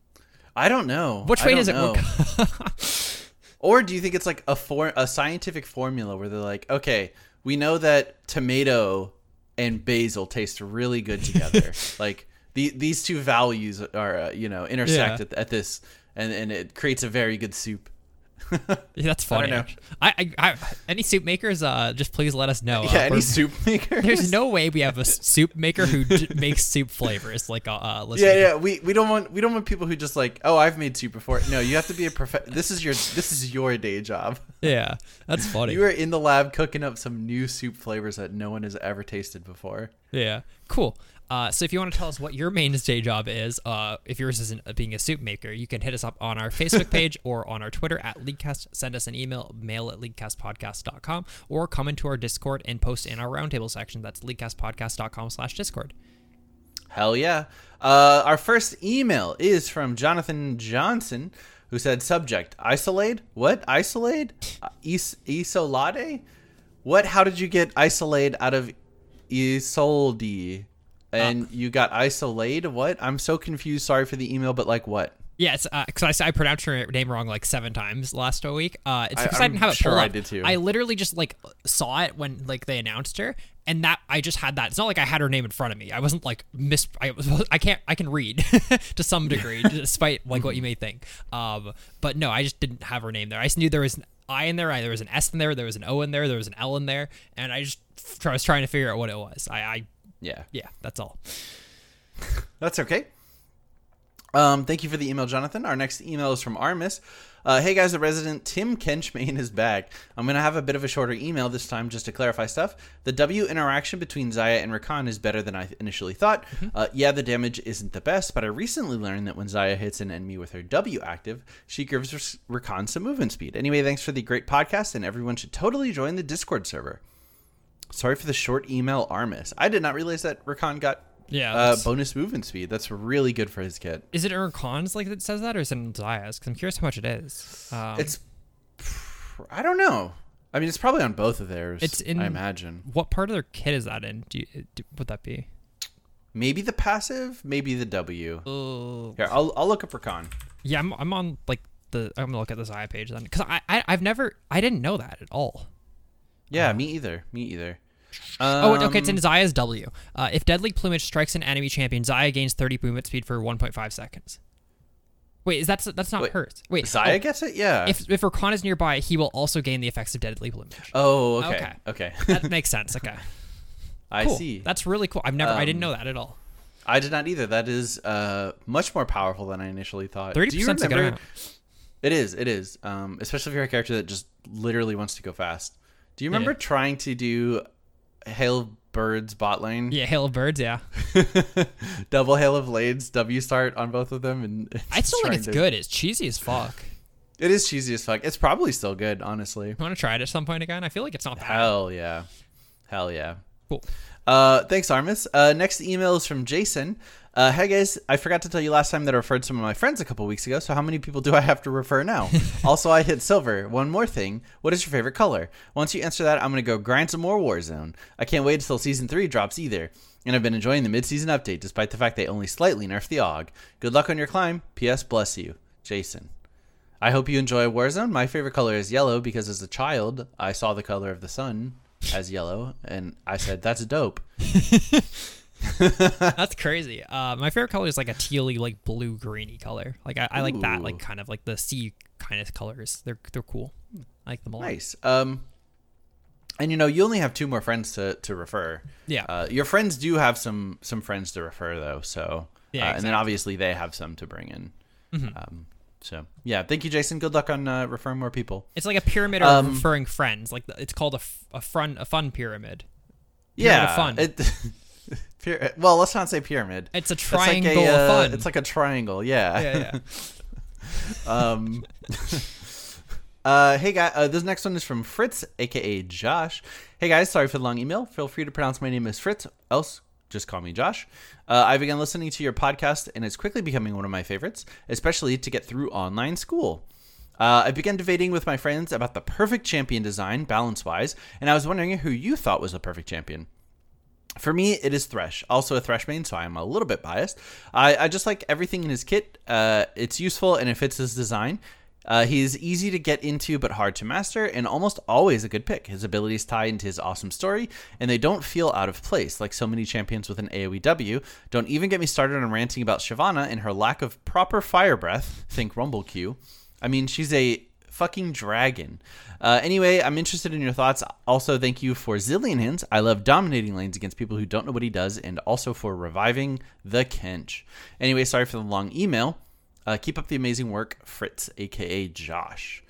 I don't know. Which way does it know. work? Or do you think it's like a for a scientific formula where they're like, okay, we know that tomato and basil taste really good together. Like the, these two values are, uh, you know, intersect yeah. at, at this, and, and it creates a very good soup. Yeah, that's funny. I don't know. I, I, I, any soup makers, uh, just please let us know. Yeah, uh, any soup makers. There's no way we have a soup maker who d- makes soup flavors. Like, uh, uh yeah, yeah. We we don't want we don't want people who just like, oh, I've made soup before. No, you have to be a prof. This is your this is your day job. Yeah, that's funny. You are in the lab cooking up some new soup flavors that no one has ever tasted before. Yeah, cool. Uh, so if you want to tell us what your main day job is, uh, if yours isn't being a soup maker, you can hit us up on our Facebook page or on our Twitter at Leaguecast. Send us an email, mail at leaguecastpodcast dot com, or come into our Discord and post in our roundtable section. That's leaguecastpodcast dot com slash Discord. Hell yeah. Uh, our first email is from Jonathan Johnson, who said, subject, isolate? What? Isolate? Uh, is- isolade? What? How did you get isolate out of Isolde? And uh, you got isolate? What? I'm so confused. Sorry for the email, but like what? Yeah, it's because uh, I, I pronounced her name wrong like seven times last week. Uh, it's because I, I didn't have it sure pulled up. I did too. I literally just like saw it when like they announced her, and that I just had that. It's not like I had her name in front of me. I wasn't like mis. I was. I can't. I can read to some degree, despite like what you may think. Um, but no, I just didn't have her name there. I just knew there was an I in there. I, there was an S in there. There was an O in there. There was an L in there, and I just f- I was trying to figure out what it was. I, I Yeah. yeah, that's all. That's okay. Um, thank you for the email, Jonathan. Our next email is from Armis. Uh, hey guys, the resident Tim Kenchmain is back. I'm going to have a bit of a shorter email this time just to clarify stuff. The W interaction between Xayah and Rakan is better than I initially thought. Mm-hmm. Uh, yeah, the damage isn't the best, but I recently learned that when Xayah hits an enemy with her W active, she gives Rakan some movement speed. Anyway, thanks for the great podcast, and everyone should totally join the Discord server. Sorry for the short email, Armis. I did not realize that Rakan got Yeah, uh, bonus movement speed. That's really good for his kit. Is it Urkon's like that says that, or is it Xayah's? Because I'm curious how much it is. Um, It's, I don't know. I mean, it's probably on both of theirs. It's in. I imagine. What part of their kit is that in? Do you, do, would that be? Maybe the passive, maybe the W. Oh. Here, I'll I'll look up Rakan. Yeah, I'm I'm on like the I'm gonna look at the Xayah page then, because I, I I've never I didn't know that at all. Yeah, me either. Me either. Um, Oh, okay, it's in Xayah's W. Uh, if Deadly Plumage strikes an enemy champion, Xayah gains thirty movement speed for one point five seconds. Wait, is that that's not Wait, hers? Wait, Xayah oh, gets it? Yeah. If if Rakan is nearby, he will also gain the effects of Deadly Plumage. oh, okay. Okay. Okay. That makes sense. Okay, I cool. see. That's really cool. I've never I didn't Um, know that at all. I did not either. That is uh, much more powerful than I initially thought. Thirty Do you percent is a good remember? amount. It is. It is. Um, especially if you're a character that just literally wants to go fast. Do you remember Yeah. trying to do Hail of Birds bot lane? Yeah, Hail of Birds. Yeah, Double Hail of Blades, W start on both of them, and I just still think trying it's to- good. It's cheesy as fuck. It is cheesy as fuck. It's probably still good, honestly. You want to try it at some point again? I feel like it's not that. Hell yeah, hell yeah. Cool. Uh, thanks, Armis. Uh, next email is from Jason. Uh, hey guys, I forgot to tell you last time that I referred some of my friends a couple weeks ago, so how many people do I have to refer now? Also, I hit silver. One more thing. What is your favorite color? Once you answer that, I'm going to go grind some more Warzone. I can't wait until Season three drops either. And I've been enjoying the mid-season update, despite the fact they only slightly nerfed the A U G. Good luck on your climb. P S. Bless you. Jason. I hope you enjoy Warzone. My favorite color is yellow because as a child, I saw the color of the sun as yellow, and I said, that's dope. That's crazy. Uh, my favorite color is like a tealy, like blue greeny color. Like I, I like that, Ooh. like kind of like the sea kind of colors. They're they're cool. I like them a lot. Nice. Um, and you know, you only have two more friends to, to refer. Yeah. Uh, your friends do have some some friends to refer though. So Yeah, uh, and then exactly. obviously they have some to bring in. Mhm. Um, so yeah, thank you, Jason. Good luck on uh, referring more people. It's like a pyramid of Um, referring friends. Like the, it's called a, f- a fun a fun pyramid. Pyramid Yeah, of fun. It, pyra- well, let's not say pyramid. It's a It's like triangle a, of uh, fun. It's like a triangle. Yeah. yeah, yeah. um, uh, hey guys, uh, this next one is from Fritz, aka Josh. Hey guys, sorry for the long email. Feel free to pronounce my name as Fritz. Else, just call me Josh. Uh, I began listening to your podcast, and it's quickly becoming one of my favorites, especially to get through online school. Uh, I began debating with my friends about the perfect champion design, balance-wise, and I was wondering who you thought was the perfect champion. For me, it is Thresh, also a Thresh main, so I'm a little bit biased. I, I just like everything in his kit. Uh, it's useful and it fits his design. Uh, he's easy to get into but hard to master, and almost always a good pick. His abilities tie into his awesome story, and they don't feel out of place, like so many champions with an AoE W. Don't even get me started on ranting about Shyvana and her lack of proper fire breath. Think Rumble Q. I mean, she's a fucking dragon. Uh, anyway, I'm interested in your thoughts. Also, thank you for Zillion Hands. I love dominating lanes against people who don't know what he does, and also for reviving the Kench. Anyway, sorry for the long email. Uh, keep up the amazing work, Fritz, aka Josh.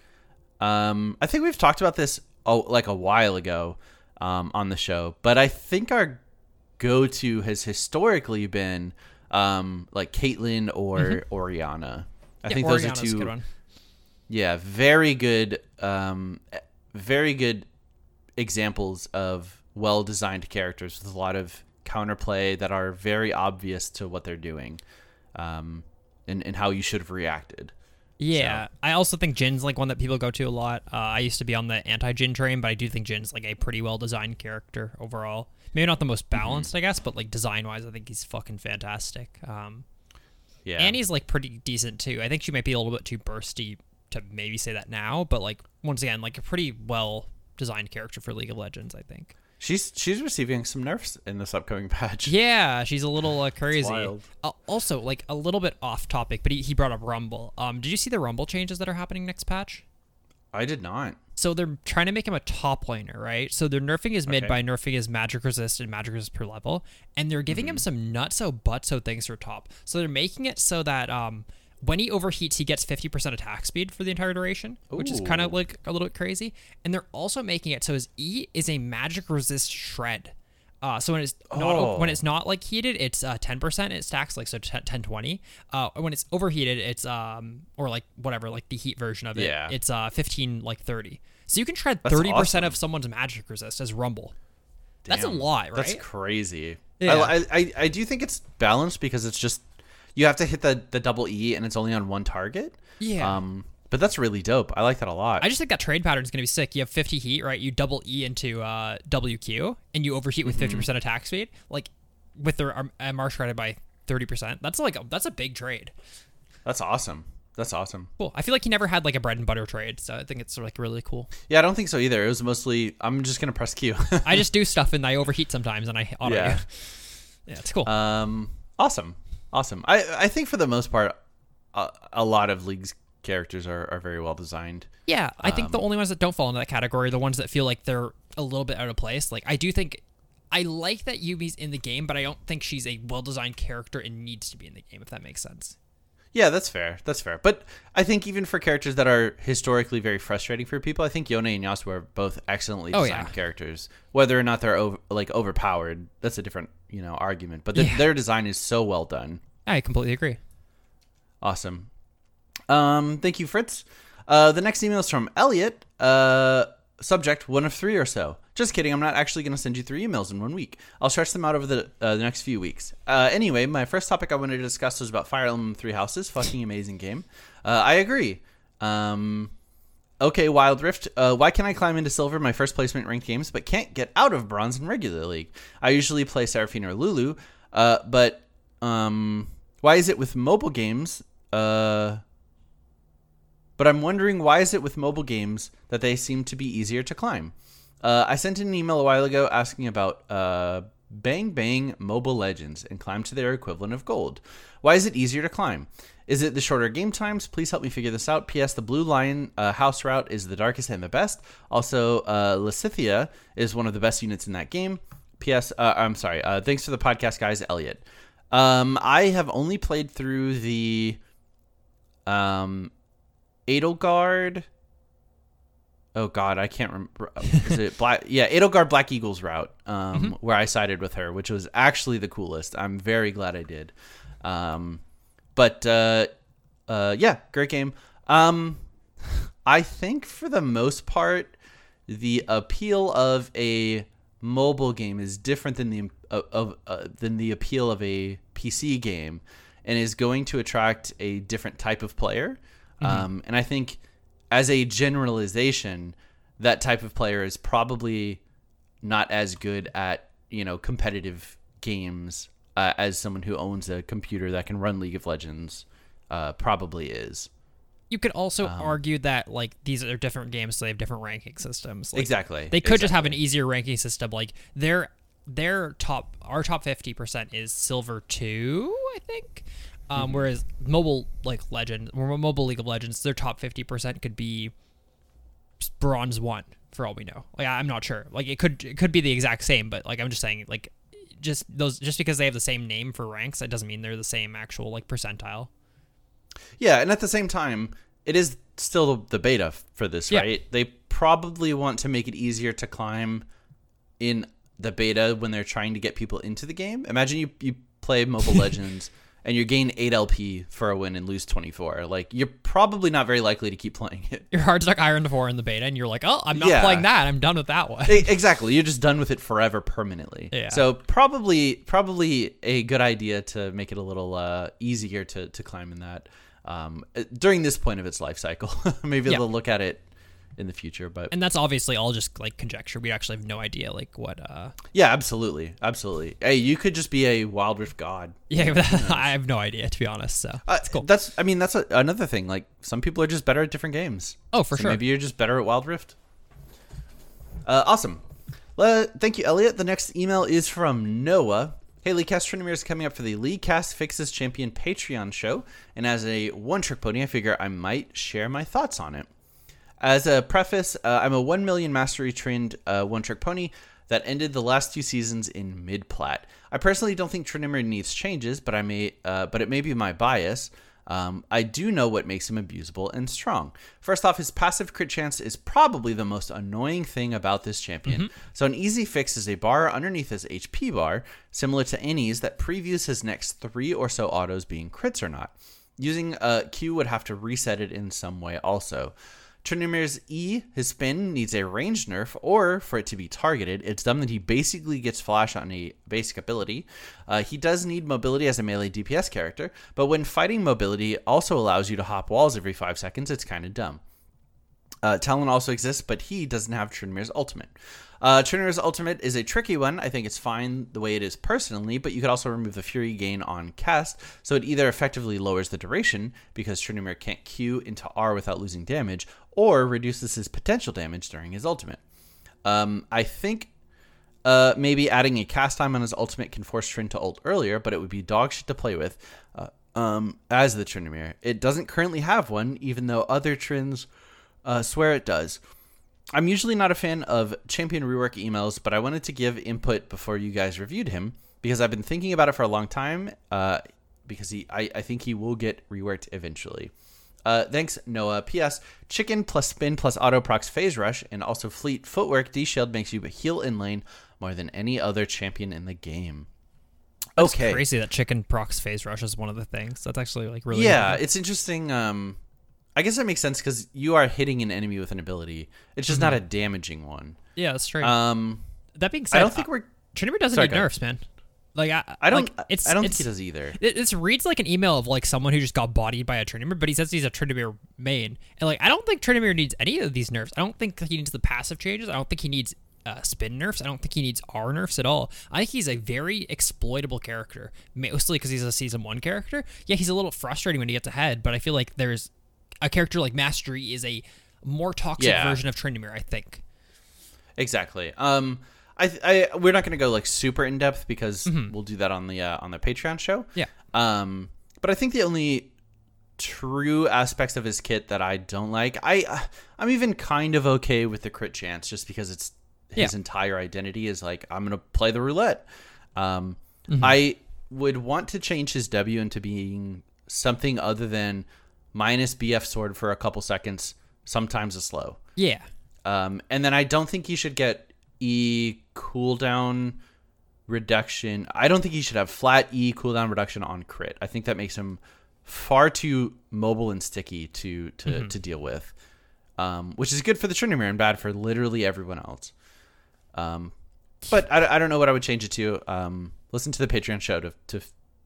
Um, I think we've talked about this oh, like a while ago um, on the show, but I think our go-to has historically been um, like Caitlyn or Mm-hmm. Oriana. I Yeah, think those Oriana's are a two. good one. Yeah, very good, um, very good examples of well-designed characters with a lot of counterplay that are very obvious to what they're doing, um, and, and how you should have reacted. Yeah, I also think Jin's like one that people go to a lot. Uh, I used to be on the anti-Jin train, but I do think Jin's like a pretty well-designed character overall. Maybe not the most balanced, Mm-hmm. I guess, but like design-wise, I think he's fucking fantastic. Um, Yeah, Annie's like pretty decent too. I think she might be a little bit too bursty to maybe say that now, but like once again, like a pretty well-designed character for League of Legends, I think. she's she's receiving some nerfs in this upcoming patch. Yeah, she's a little uh, crazy. wild. Uh, also, like a little bit off topic, but he, he brought up Rumble. Um, did you see the Rumble changes that are happening next patch? I did not. So they're trying to make him a top laner, right? So they're nerfing his mid Okay. by nerfing his magic resist and magic resist per level, and they're giving him some nutso butso things for top. So they're making it so that um, when he overheats, he gets fifty percent attack speed for the entire duration, which is kind of Ooh. like a little bit crazy. And they're also making it so his E is a magic resist shred. Uh, so when it's not Oh. when it's not like heated, it's uh, ten percent. It stacks like so ten, twenty. Uh, when it's overheated, it's um or like whatever, like the heat version of it. Yeah. It's uh fifteen like thirty. So you can shred That's thirty percent awesome. of someone's magic resist as Rumble. That's a Damn, lot, right? That's crazy. Yeah. I, I, I, I do think it's balanced because it's just you have to hit the, the double E and it's only on one target. Yeah. Um, but that's really dope. I like that a lot. I just think that trade pattern is going to be sick. You have fifty heat, right? You double E into uh, W Q, and you overheat with fifty percent attack speed. Like with their um, M R shredded by thirty percent. That's like a, that's a big trade. That's awesome. That's awesome. Cool. I feel like he never had like a bread and butter trade, so I think it's like really cool. Yeah, I don't think so either. It was mostly I'm just gonna press Q. I just do stuff and I overheat sometimes, and I auto. Yeah. Yeah, yeah, it's cool. Um, awesome, awesome. I I think for the most part, a, a lot of League's characters are, are very well designed. Yeah, I think the Um, only ones that don't fall into that category are the ones that feel like they're a little bit out of place. Like, I do think, I like that Yumi's in the game, but I don't think she's a well-designed character and needs to be in the game, if that makes sense. Yeah, that's fair. That's fair. But I think even for characters that are historically very frustrating for people, I think Yone and Yasuo are both excellently Oh, designed yeah. characters. Whether or not they're over, like overpowered, that's a different you know argument. But the, Yeah. their design is so well done. I completely agree. Awesome. Um, thank you, Fritz. Uh, the next email is from Elliot. Uh, subject, one of three or so. Just kidding. I'm not actually going to send you three emails in one week. I'll stretch them out over the, uh, the next few weeks. Uh, anyway, my first topic I wanted to discuss was about Fire Emblem Three Houses. Fucking amazing game. Uh, I agree. Um, okay, Wild Rift. Uh, why can I climb into Silver in my first placement ranked games, but can't get out of Bronze in regular League? I usually play Seraphine or Lulu, uh, but um, why is it with mobile games... Uh, but I'm wondering why is it with mobile games that they seem to be easier to climb? Uh, I sent an email a while ago asking about uh, Bang Bang Mobile Legends and climb to their equivalent of gold. Why is it easier to climb? Is it the shorter game times? Please help me figure this out. P S. The Blue Lion uh, house route is the darkest and the best. Also, uh, Lysithia is one of the best units in that game. P S. Uh, I'm sorry. Uh, thanks for the podcast, guys. Elliot. Um, I have only played through the... Um, Edelgard. Oh God, I can't remember. Is it Black? Yeah, Edelgard Black Eagles route, um, Mm-hmm. where I sided with her, which was actually the coolest. I'm very glad I did. Um, but uh, uh, yeah, great game. Um, I think for the most part, the appeal of a mobile game is different than the uh, of uh, than the appeal of a P C game, and is going to attract a different type of player. Um, and I think as a generalization, that type of player is probably not as good at, you know, competitive games uh, as someone who owns a computer that can run League of Legends uh, probably is. You could also Um, argue that like these are different games, so they have different ranking systems. Like, Exactly. They could just have an Exactly. easier ranking system. Like their their top our top fifty percent is silver two, I think. Um, Mm-hmm. Whereas mobile like legend or mobile League of Legends, their top fifty percent could be bronze one for all we know. Like I'm not sure. Like it could it could be the exact same, but like I'm just saying like just those just because they have the same name for ranks, that doesn't mean they're the same actual like percentile. Yeah, and at the same time, it is still the beta f- for this, Yeah. right? They probably want to make it easier to climb in the beta when they're trying to get people into the game. Imagine you, you play Mobile Legends and you gain eight L P for a win and lose twenty-four. Like, you're probably not very likely to keep playing it. Your hard stuck iron four in the beta, and you're like, oh, I'm not Yeah. playing that. I'm done with that one. E- exactly. You're just done with it forever permanently. Yeah. So probably probably a good idea to make it a little uh, easier to, to climb in that um, during this point of its life cycle. Maybe Yeah. they'll look at it in the future, but And that's obviously all just like conjecture. We actually have no idea like what. uh yeah, absolutely, absolutely. Hey, you could just be a Wild Rift god. Yeah, I have no idea to be honest. So Uh, it's cool. That's, I mean, that's a, another thing. Like, some people are just better at different games. Oh, for So sure. Maybe you're just better at Wild Rift. Uh, awesome. Uh, thank you, Elliot. The next email is from Noah. Hey, LeagueCast Trinamir is coming up for the LeagueCast Fixes Champion Patreon show, and as a one-trick pony, I figure I might share my thoughts on it. As a preface, uh, I'm a one million mastery trained uh, one trick pony that ended the last two seasons in mid plat. I personally don't think Tryndamere needs changes, but I may, uh, but it may be my bias. Um, I do know what makes him abusable and strong. First off, his passive crit chance is probably the most annoying thing about this champion. Mm-hmm. So an easy fix is a bar underneath his H P bar, similar to Annie's, that previews his next three or so autos being crits or not. Using a Q would have to reset it in some way also. Tryndamere's E, his spin, needs a ranged nerf, or for it to be targeted. It's dumb that he basically gets flash on a basic ability. Uh, he does need mobility as a melee D P S character, but when fighting, mobility also allows you to hop walls every five seconds. It's kind of dumb. Uh, Talon also exists, but he doesn't have Tryndamere's ultimate. Uh, Tryndamere's ultimate is a tricky one. I think it's fine the way it is personally, but you could also remove the Fury gain on cast, so it either effectively lowers the duration, because Tryndamere can't Q into R without losing damage, or reduces his potential damage during his ultimate. Um, I think uh, maybe adding a cast time on his ultimate can force Trynd to ult earlier, but it would be dog shit to play with uh, um, as the Tryndamere. It doesn't currently have one, even though other Trynds uh, swear it does. I'm usually not a fan of champion rework emails, but I wanted to give input before you guys reviewed him, because I've been thinking about it for a long time, uh, because he, I, I think he will get reworked eventually. Uh, thanks, Noah. P S. Chicken plus spin plus auto procs phase rush, and also fleet footwork D-shield makes you heal in lane more than any other champion in the game. That's okay. crazy that chicken procs phase rush is one of the things. That's actually like really Yeah, good. It's interesting. Um, I guess that makes sense because you are hitting an enemy with an ability. It's just mm-hmm. not a damaging one. Yeah, that's true. Um, that being said, I don't think we're... Tryndamere doesn't Sorry, need nerfs, man. Like I, I don't. Like, it's, I don't it's, think he does either. It it's, reads like an email of like someone who just got bodied by a Tryndamere, but he says he's a Tryndamere main, and like I don't think Tryndamere needs any of these nerfs. I don't think he needs the passive changes. I don't think he needs uh, spin nerfs. I don't think he needs R nerfs at all. I think he's a very exploitable character, mostly because he's a season one character. Yeah, he's a little frustrating when he gets ahead, but I feel like there's a character like Mastery is a more toxic yeah. version of Tryndamere. I think. Exactly. Um. I, I we're not going to go like super in depth because mm-hmm. we'll do that on the uh, on the Patreon show. Yeah. Um, but I think the only true aspects of his kit that I don't like, I I'm even kind of okay with the crit chance just because it's his yeah. entire identity is like I'm going to play the roulette. Um, mm-hmm. I would want to change his W into being something other than minus B F sword for a couple seconds, sometimes a slow. Yeah. Um, and then I don't think he should get E cooldown reduction. I don't think he should have flat E cooldown reduction on crit. I think that makes him far too mobile and sticky to to, mm-hmm. to deal with, um, which is good for the Tryndamere and bad for literally everyone else. Um, but I, I don't know what I would change it to. Um, listen to the Patreon show to to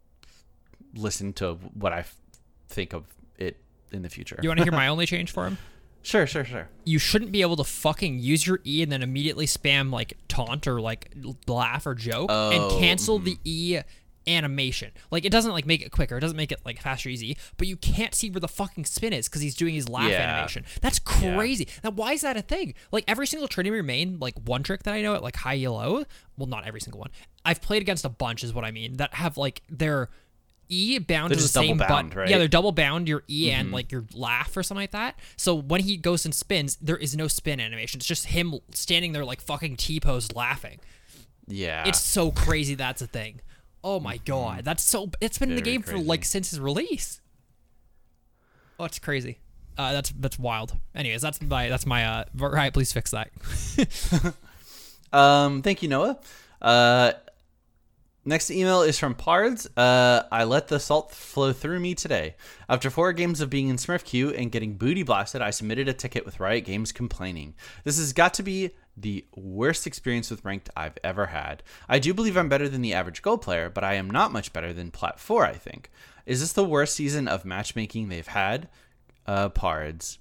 listen to what I think of it in the future. You want to hear my only change for him? Sure, sure, sure. You shouldn't be able to fucking use your E and then immediately spam like taunt or like laugh or joke oh, and cancel mm-hmm. the E animation. Like it doesn't like make it quicker. It doesn't make it like faster, easy. But you can't see where the fucking spin is because he's doing his laugh yeah. animation. That's crazy. Yeah. Now why is that a thing? Like every single Tryndamere main, like one trick that I know at like high yellow. Well, not every single one. I've played against a bunch, is what I mean. That have like their E bound they're to the just same bound, button. Right? Yeah, they're double bound your E mm-hmm. and like your laugh or something like that. So when he goes and spins, there is no spin animation. It's just him standing there like fucking T-pose laughing. Yeah. It's so crazy that's a thing. Oh my mm-hmm. god. That's so it's been Very in the game crazy. for like since his release. Oh, it's crazy. Uh, that's that's wild. Anyways, that's my that's my uh right, please fix that. um thank you, Noah. Uh Next email is from Pards. Uh, I let the salt flow through me today. After four games of being in Smurf queue and getting booty blasted, I submitted a ticket with Riot Games complaining. This has got to be the worst experience with ranked I've ever had. I do believe I'm better than the average gold player, but I am not much better than Plat four, I think. Is this the worst season of matchmaking they've had? Uh, Pards.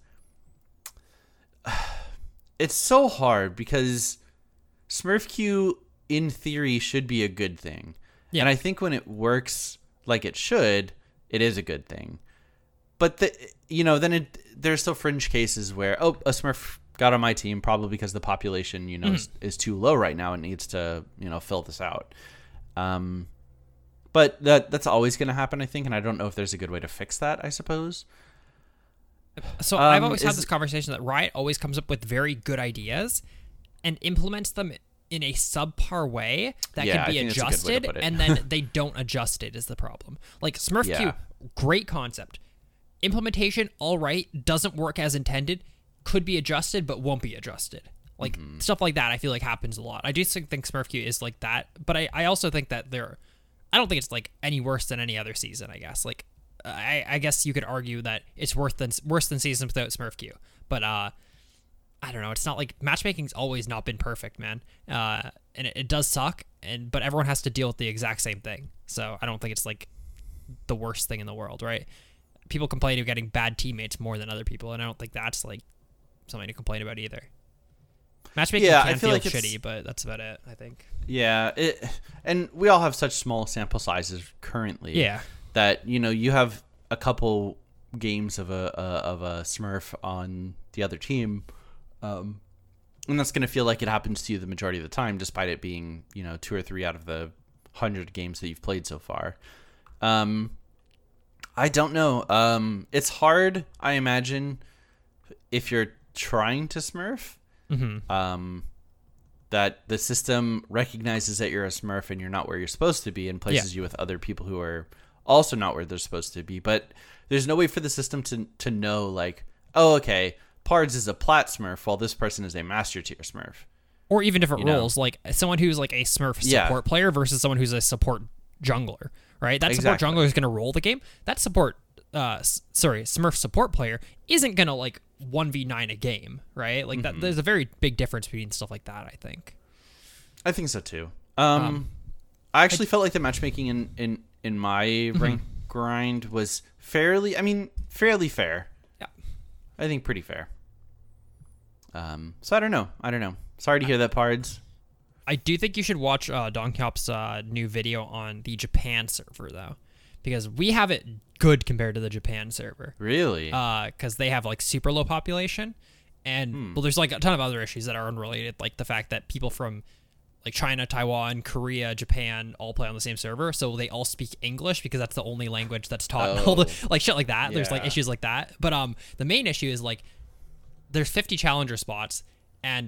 It's so hard because Smurf queue in theory should be a good thing. Yeah. And I think when it works like it should, it is a good thing. But the you know, then it there's still fringe cases where oh, a Smurf got on my team probably because the population, you know, mm-hmm. is, is too low right now and needs to, you know, fill this out. Um but that that's always going to happen, I think, and I don't know if there's a good way to fix that, I suppose. So I've Um, always had is- this conversation that Riot always comes up with very good ideas and implements them in a subpar way that Yeah, can be I think that's a good way to adjusted, put it. and then they don't adjust it is the problem. Like Smurf Yeah. Q, great concept. Implementation, all right, doesn't work as intended, could be adjusted, but won't be adjusted. Like Mm-hmm. stuff like that, I feel like happens a lot. I do think, think Smurf Q is like that, but I, I also think that they're, I don't think it's like any worse than any other season. I guess like I, I guess you could argue that it's worse than worse than seasons without Smurf Q, but uh, I don't know. It's not like matchmaking's always not been perfect, man. Uh, and it, it does suck, and but everyone has to deal with the exact same thing. So I don't think it's like the worst thing in the world, right? People complain of getting bad teammates more than other people, and I don't think that's like something to complain about either. Matchmaking Yeah, can I feel feel like it's- shitty, but that's about it, I think. Yeah, it, and we all have such small sample sizes currently. Yeah. That you know you have a couple games of a uh, of a Smurf on the other team, um, and that's going to feel like it happens to you the majority of the time, despite it being you know two or three out of the hundred games that you've played so far. Um, I don't know. Um, it's hard, I imagine, if you're trying to Smurf. Mm-hmm. Um, that the system recognizes that you're a Smurf and you're not where you're supposed to be, and places Yeah. you with other people who are also not where they're supposed to be. But there's no way for the system to to know, like, oh, okay, Pards is a plat Smurf while this person is a master tier Smurf. Or even different You know? roles, like someone who's like a Smurf support Yeah. player versus someone who's a support jungler, right? That support Exactly. jungler is going to roll the game. That support, uh, s- sorry, Smurf support player isn't going to like one v nine a game, right? Like Mm-hmm. that. There's a very big difference between stuff like that, I think. I think so too. Um, I actually felt like the matchmaking in in in my Mm-hmm. rank grind was fairly, I mean, fairly fair. Yeah. I think pretty fair. Um, so I don't know. I don't know. Sorry to hear that, Pards. I do think you should watch uh, Donkop's uh, new video on the Japan server though, because we have it good compared to the Japan server. Really? Because they have like super low population, and well, there's like a ton of other issues that are unrelated, like the fact that people from like China, Taiwan, Korea, Japan all play on the same server, so they all speak English because that's the only language that's taught. in all the, like shit like that. There's like Yeah. issues like that, but um, the main issue is like there's fifty challenger spots, and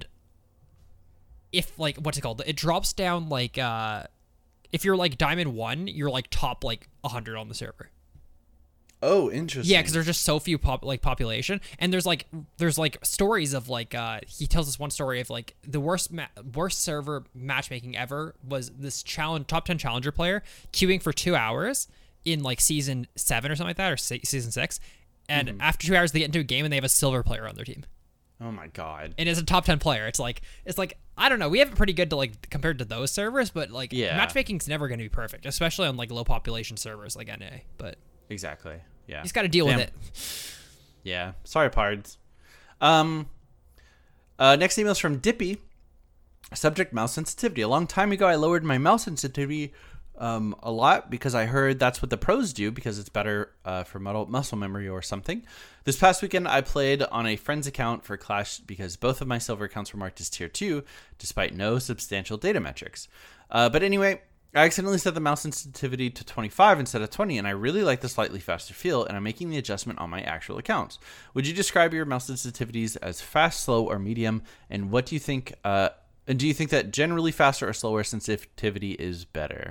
if like what's it called? It drops down like uh, if you're like diamond one, you're like top like one hundred on the server. Oh, interesting. Yeah, because there's just so few pop like population, and there's like there's like stories of like uh he tells us one story of like the worst ma- worst server matchmaking ever was this challenge top ten challenger player queuing for two hours in like season seven or something like that, or se- season six, and Mm-hmm. after two hours they get into a game and they have a silver player on their team, Oh my god. and it's a top ten player. It's like it's like I don't know, we have it pretty good to like compared to those servers, but like Yeah. matchmaking's never going to be perfect, especially on like low population servers like N A. But Exactly. Yeah. you just got to deal Damn. with it. Yeah. Sorry, Pards. Um. Uh, next email is from Dippy. Subject: mouse sensitivity. A long time ago, I lowered my mouse sensitivity um, a lot because I heard that's what the pros do because it's better uh, for muscle muscle memory or something. This past weekend, I played on a friend's account for Clash because both of my silver accounts were marked as tier two, despite no substantial data metrics. Uh, but anyway, I accidentally set the mouse sensitivity to twenty-five instead of twenty, and I really like the slightly faster feel, and I'm making the adjustment on my actual accounts. Would you describe your mouse sensitivities as fast, slow, or medium? And what do you think? Uh, and do you think that generally faster or slower sensitivity is better?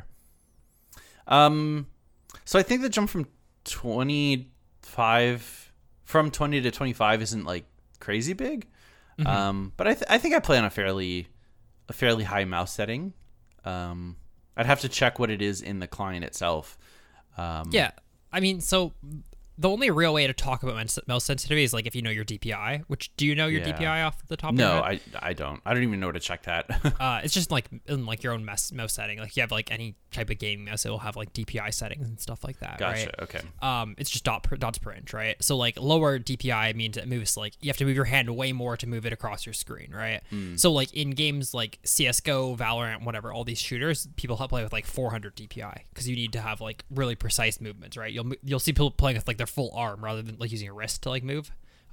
Um, so I think the jump from twenty-five from twenty to twenty-five isn't like crazy big. Mm-hmm. Um, but I th- I think I play on a fairly a fairly high mouse setting. Um, I'd have to check what it is in the client itself. Um, Yeah, I mean, so the only real way to talk about mouse mouse sensitivity is like if you know your D P I. Which do you know your Yeah. D P I off the top? of No, your head? I I don't. I don't even know where to check that. Uh, it's just like in like your own mouse mouse setting. Like you have like any type of gaming mouse, it will have like D P I settings and stuff like that. Gotcha. Right? Okay. Um, it's just dot per, dots per inch, right? So like lower D P I means it moves like you have to move your hand way more to move it across your screen, right? Hmm. So like in games like C S G O, Valorant, whatever, all these shooters, people play with like four hundred D P I because you need to have like really precise movements, right? You'll mo- you'll see people playing with like their full arm rather than like using your wrist to like move.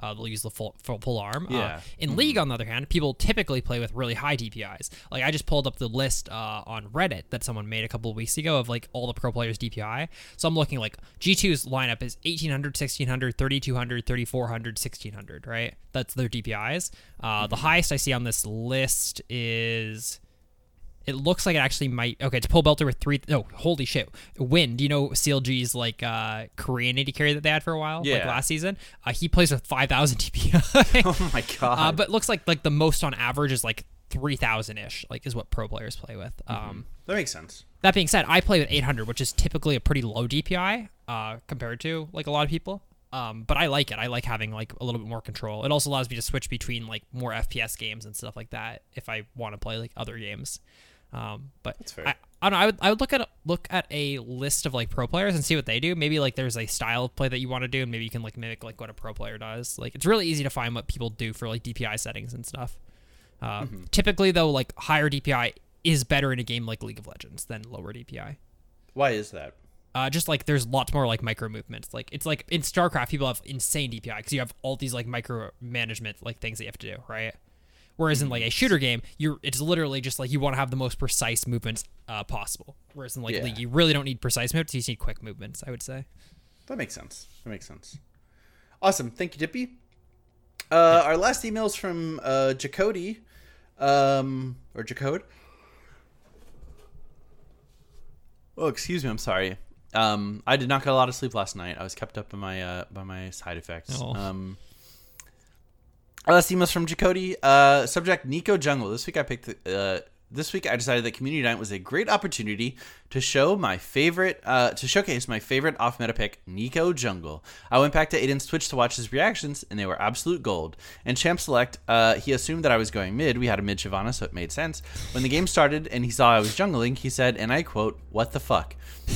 Uh, they'll use the full full, full arm. Yeah. Uh, in League, on the other hand, people typically play with really high D P Is. Like I just pulled up the list uh, on Reddit that someone made a couple of weeks ago of like all the pro players' D P I. So I'm looking like G two's lineup is eighteen hundred, sixteen hundred, thirty-two hundred, thirty-four hundred, sixteen hundred, right? That's their D P Is. Uh, the highest I see on this list is... It looks like it actually might... Okay, it's Pull Belter with three... No, holy shit. Win. Do you know C L G's, like, uh, Korean A D carry that they had for a while? Yeah. Like, last season? Uh, he plays with five thousand D P I. Oh, my God. Uh, but it looks like, like, the most on average is, like, three thousand-ish, like, is what pro players play with. Mm-hmm. Um, that makes sense. that being said, I play with eight hundred, which is typically a pretty low D P I uh, compared to, like, a lot of people. Um, but I like it. I like having, like, a little bit more control. It also allows me to switch between, like, more F P S games and stuff like that if I want to play, like, other games. Um, but That's fair. I, I don't know. I would I would look at look at a list of like pro players and see what they do. Maybe like there's a style of play that you want to do, and maybe you can like mimic like what a pro player does. Like it's really easy to find what people do for like D P I settings and stuff. Uh, Mm-hmm. Typically though, like higher D P I is better in a game like League of Legends than lower D P I. Why is that? Uh, just like there's lots more like micro movements. Like it's like in StarCraft, people have insane D P I because you have all these like micro management like things that you have to do, right? Whereas in like a shooter game, you're it's literally just like you want to have the most precise movements uh, possible. Whereas in like Yeah. League, you really don't need precise movements; you just need quick movements. I would say. That makes sense. That makes sense. Awesome. Thank you, Dippy. Uh, our last email is from uh, Jacody, um, or Jacode. Oh, excuse me. I'm sorry. Um, I did not get a lot of sleep last night. I was kept up by my uh, by my side effects. Oh. Um, our last email is from Jacody. Uh, subject: Nico Jungle. This week I picked. Uh, this week I decided that Community Night was a great opportunity to show my favorite, uh, to showcase my favorite off-meta pick, Nico Jungle. I went back to Aiden's Twitch to watch his reactions, and they were absolute gold. And Champ Select, uh, he assumed that I was going mid. We had a mid Shyvana, so it made sense. When the game started and he saw I was jungling, he said, and I quote, "What the fuck?"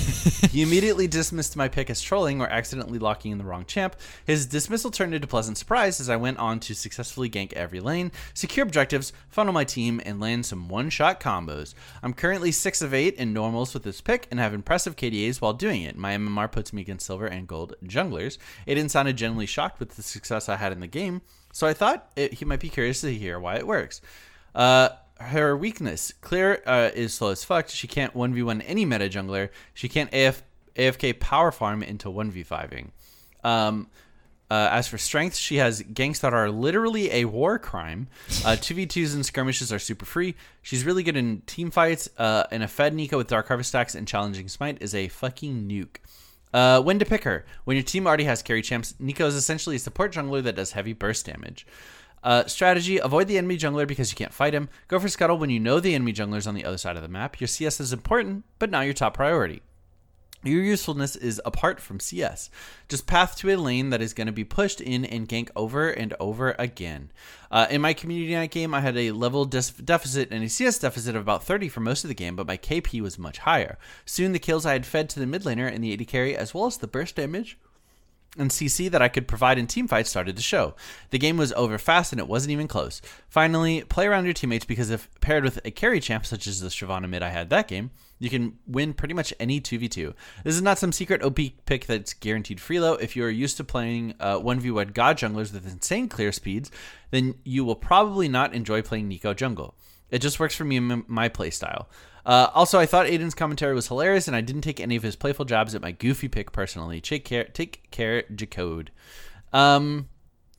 He immediately dismissed my pick as trolling or accidentally locking in the wrong champ. His dismissal turned into pleasant surprise as I went on to successfully gank every lane, secure objectives, funnel my team, and land some one-shot combos. I'm currently six of eight in normals with this pick and have impressive K D As while doing it. My M M R puts me against silver and gold junglers. Aiden sounded genuinely shocked with the success I had in the game, so I thought it, he might be curious to hear why it works. Uh... Her weakness. Clear uh, is slow as fuck. She can't one v one any meta jungler. She can't A F- A F K power farm into one v five-ing. Um, uh, as for strength, she has ganks that are literally a war crime. Uh, two v twos and skirmishes are super free. She's really good in team fights. Uh, and a fed Nico with Dark Harvest stacks and challenging smite is a fucking nuke. Uh, when to pick her. When your team already has carry champs, Nico is essentially a support jungler that does heavy burst damage. Uh, strategy, avoid the enemy jungler because you can't fight him. Go for Scuttle when you know the enemy jungler is on the other side of the map. Your C S is important, but not your top priority. Your usefulness is apart from C S. Just path to a lane that is going to be pushed in and gank over and over again. Uh, in my Community Night game, I had a level dis- deficit and a C S deficit of about thirty for most of the game, but my K P was much higher. Soon the kills I had fed to the mid laner and the A D carry, as well as the burst damage and C C that I could provide in teamfights started to show. The game was over fast and it wasn't even close. Finally, play around your teammates because if paired with a carry champ such as the Shyvana mid I had that game, you can win pretty much any two v two. This is not some secret O P pick that's guaranteed freelo. If you are used to playing uh, one v one god junglers with insane clear speeds, then you will probably not enjoy playing Nico jungle. It just works for me and my playstyle. Uh, also, I thought Aiden's commentary was hilarious, and I didn't take any of his playful jabs at my goofy pick personally. Take care, take care, Jacode. Um,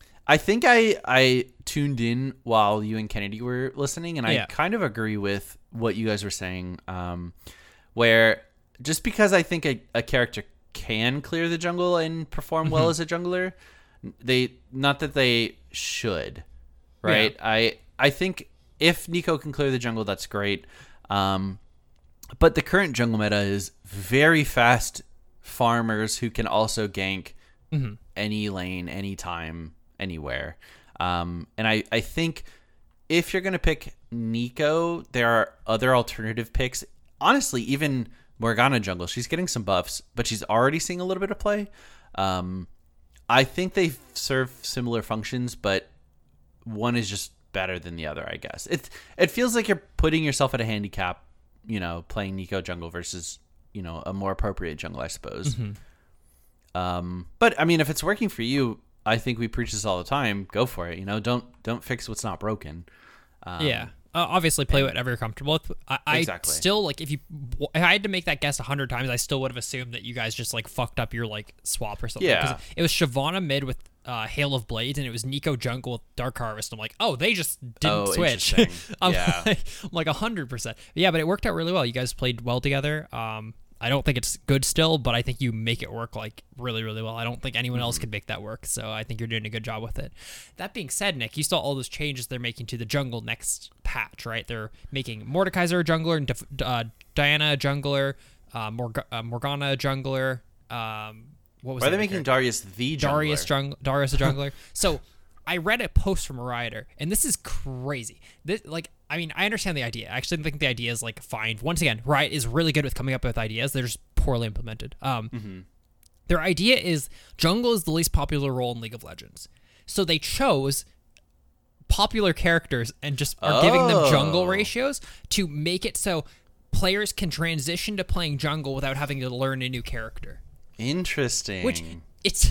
I think I I tuned in while you and Kennedy were listening, and I Yeah. kind of agree with what you guys were saying. Um, where just because I think a, a character can clear the jungle and perform well as a jungler, they not that they should, right? Yeah. I I think if Nico can clear the jungle, that's great. Um, but the current jungle meta is very fast farmers who can also gank Mm-hmm. any lane, anytime, anywhere. Um, and I, I think if you're going to pick Nico, there are other alternative picks. Honestly, even Morgana jungle, she's getting some buffs, but she's already seeing a little bit of play. Um, I think they serve similar functions, but one is just better than the other, I guess. It it feels like you're putting yourself at a handicap, you know, playing Nico jungle versus, you know, a more appropriate jungle, I suppose. Mm-hmm. Um, but I mean, if it's working for you, I think we preach this all the time. Go for it. You know, don't don't fix what's not broken. Um, yeah. Uh, obviously, play whatever you're comfortable with. I, I Exactly. still like if you if I had to make that guess a hundred times, I still would have assumed that you guys just like fucked up your like swap or something. Yeah. 'Cause it was Shyvana mid with uh, Hail of Blades, and it was Nico jungle with Dark Harvest. I'm like, oh, they just didn't Oh, switch. interesting. I'm Yeah. like, I'm like a hundred percent. Yeah, but it worked out really well. You guys played well together. Um, I don't think it's good still, but I think you make it work like really, really well. I don't think anyone else could make that work, so I think you're doing a good job with it. That being said, Nick, you saw all those changes they're making to the jungle next patch, right? They're making Mordekaiser a jungler, and Def- uh, Diana a jungler, uh, Morg- uh, Morgana a jungler. Um, what was Why are they the other making character? Darius the jungler? Darius, jung- Darius a jungler. So I read a post from a rioter, and this is crazy. This, like, I mean, I understand the idea. I actually think the idea is like fine. Once again, Riot is really good with coming up with ideas. They're just poorly implemented. Um, Mm-hmm. Their idea is jungle is the least popular role in League of Legends, so they chose popular characters and just are giving them jungle Oh. ratios to make it so players can transition to playing jungle without having to learn a new character. Interesting. Which it's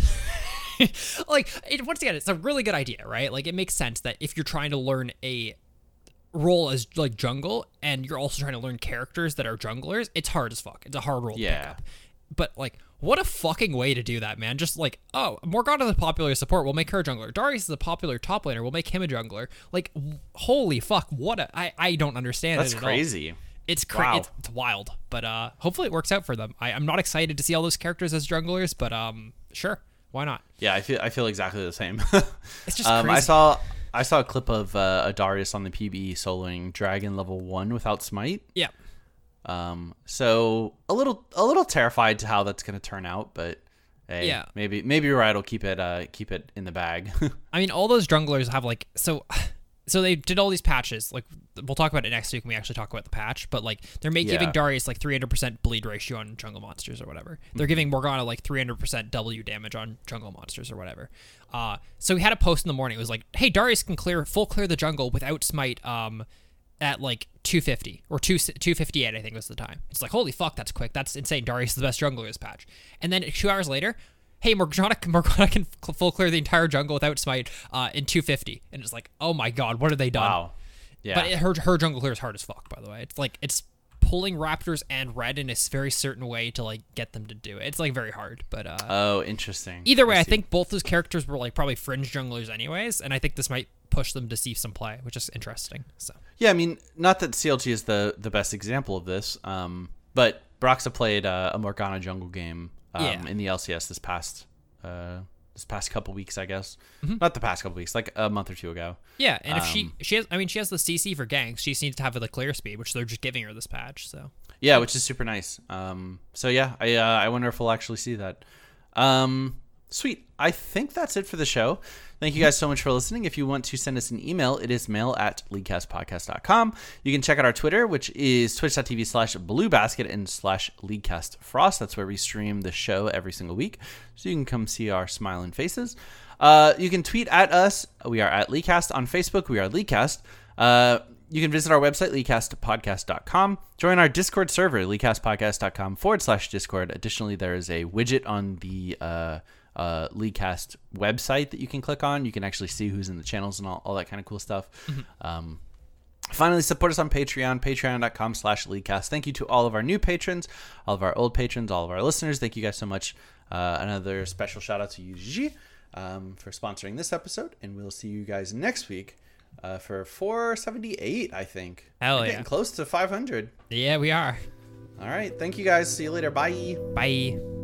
like it, once again, it's a really good idea, right? Like it makes sense that if you're trying to learn a role as like jungle and you're also trying to learn characters that are junglers, it's hard as fuck. It's a hard role to Yeah. pick up. But like, what a fucking way to do that, man! Just like, oh, Morgana's a popular support, we'll make her a jungler. Darius is a popular top laner, we'll make him a jungler. Like, w- holy fuck, what a I I don't understand. That's it at all. crazy. It's cra- Wow. it's, it's wild, but uh, hopefully it works out for them. I, I'm not excited to see all those characters as junglers, but um, sure, why not? Yeah, I feel I feel exactly the same. It's just um, I crazy. saw I saw a clip of uh, a Darius on the P B E soloing Dragon level one without Smite. Yeah, Um, so a little a little terrified to how that's gonna turn out, but hey, Yeah. maybe maybe Riot will keep it uh keep it in the bag. I mean, all those junglers have like so. So they did all these patches. Like we'll talk about it next week when we actually talk about the patch. But like they're making Yeah. giving Darius like three hundred percent bleed ratio on jungle monsters or whatever. They're giving Morgana like three hundred percent W damage on jungle monsters or whatever. Uh, so we had a post in the morning. It was like, hey, Darius can clear full clear the jungle without smite. Um, at like two fifty or two fifty-eight, I think was the time. It's like, holy fuck, that's quick. That's insane. Darius is the best jungler this patch. And then two hours later, hey, Morgana, Morgana can full clear the entire jungle without smite uh, in two fifty. And it's like, oh my god, what have they done? Wow. Yeah. But it, her, her jungle clear is hard as fuck, by the way. It's like, it's pulling Raptors and Red in a very certain way to like get them to do it. It's like very hard, but uh, oh, interesting. either way, I see. think both those characters were like probably fringe junglers anyways. And I think this might push them to see some play, which is interesting. So. Yeah, I mean, not that C L G is the the best example of this, um, but Broxa played uh, a Morgana jungle game um, Yeah. in the L C S this past uh, this past couple weeks, I guess. Mm-hmm. Not the past couple weeks, like a month or two ago. Yeah, and if she Um, she has, I mean, she has the C C for ganks. She seems to have the clear speed, which they're just giving her this patch. So Yeah, which is super nice. Um, so yeah, I uh, I wonder if we'll actually see that. Um, sweet. I think that's it for the show. Thank you guys so much for listening. If you want to send us an email, it is mail at leaguecastpodcast dot com. You can check out our Twitter, which is twitch.tv slash bluebasket and slash leaguecastfrost. That's where we stream the show every single week. So you can come see our smiling faces. Uh, you can tweet at us. We are at Leaguecast. On Facebook, we are Leaguecast. Uh, you can visit our website, leaguecastpodcast dot com. Join our Discord server, leaguecastpodcast.com forward slash Discord. Additionally, there is a widget on the uh, uh, Leaguecast website that you can click on. You can actually see who's in the channels and all, all that kind of cool stuff. Um, finally, support us on Patreon, patreon.com slash Leaguecast. Thank you to all of our new patrons, all of our old patrons, all of our listeners. Thank you guys so much. Uh, another special shout out to you, Gigi, um, for sponsoring this episode. And we'll see you guys next week. Uh, for four seventy-eight, I think. Hell We're yeah. getting close to five hundred. yeah, we are. All right. Thank you guys. See you later. Bye. Bye.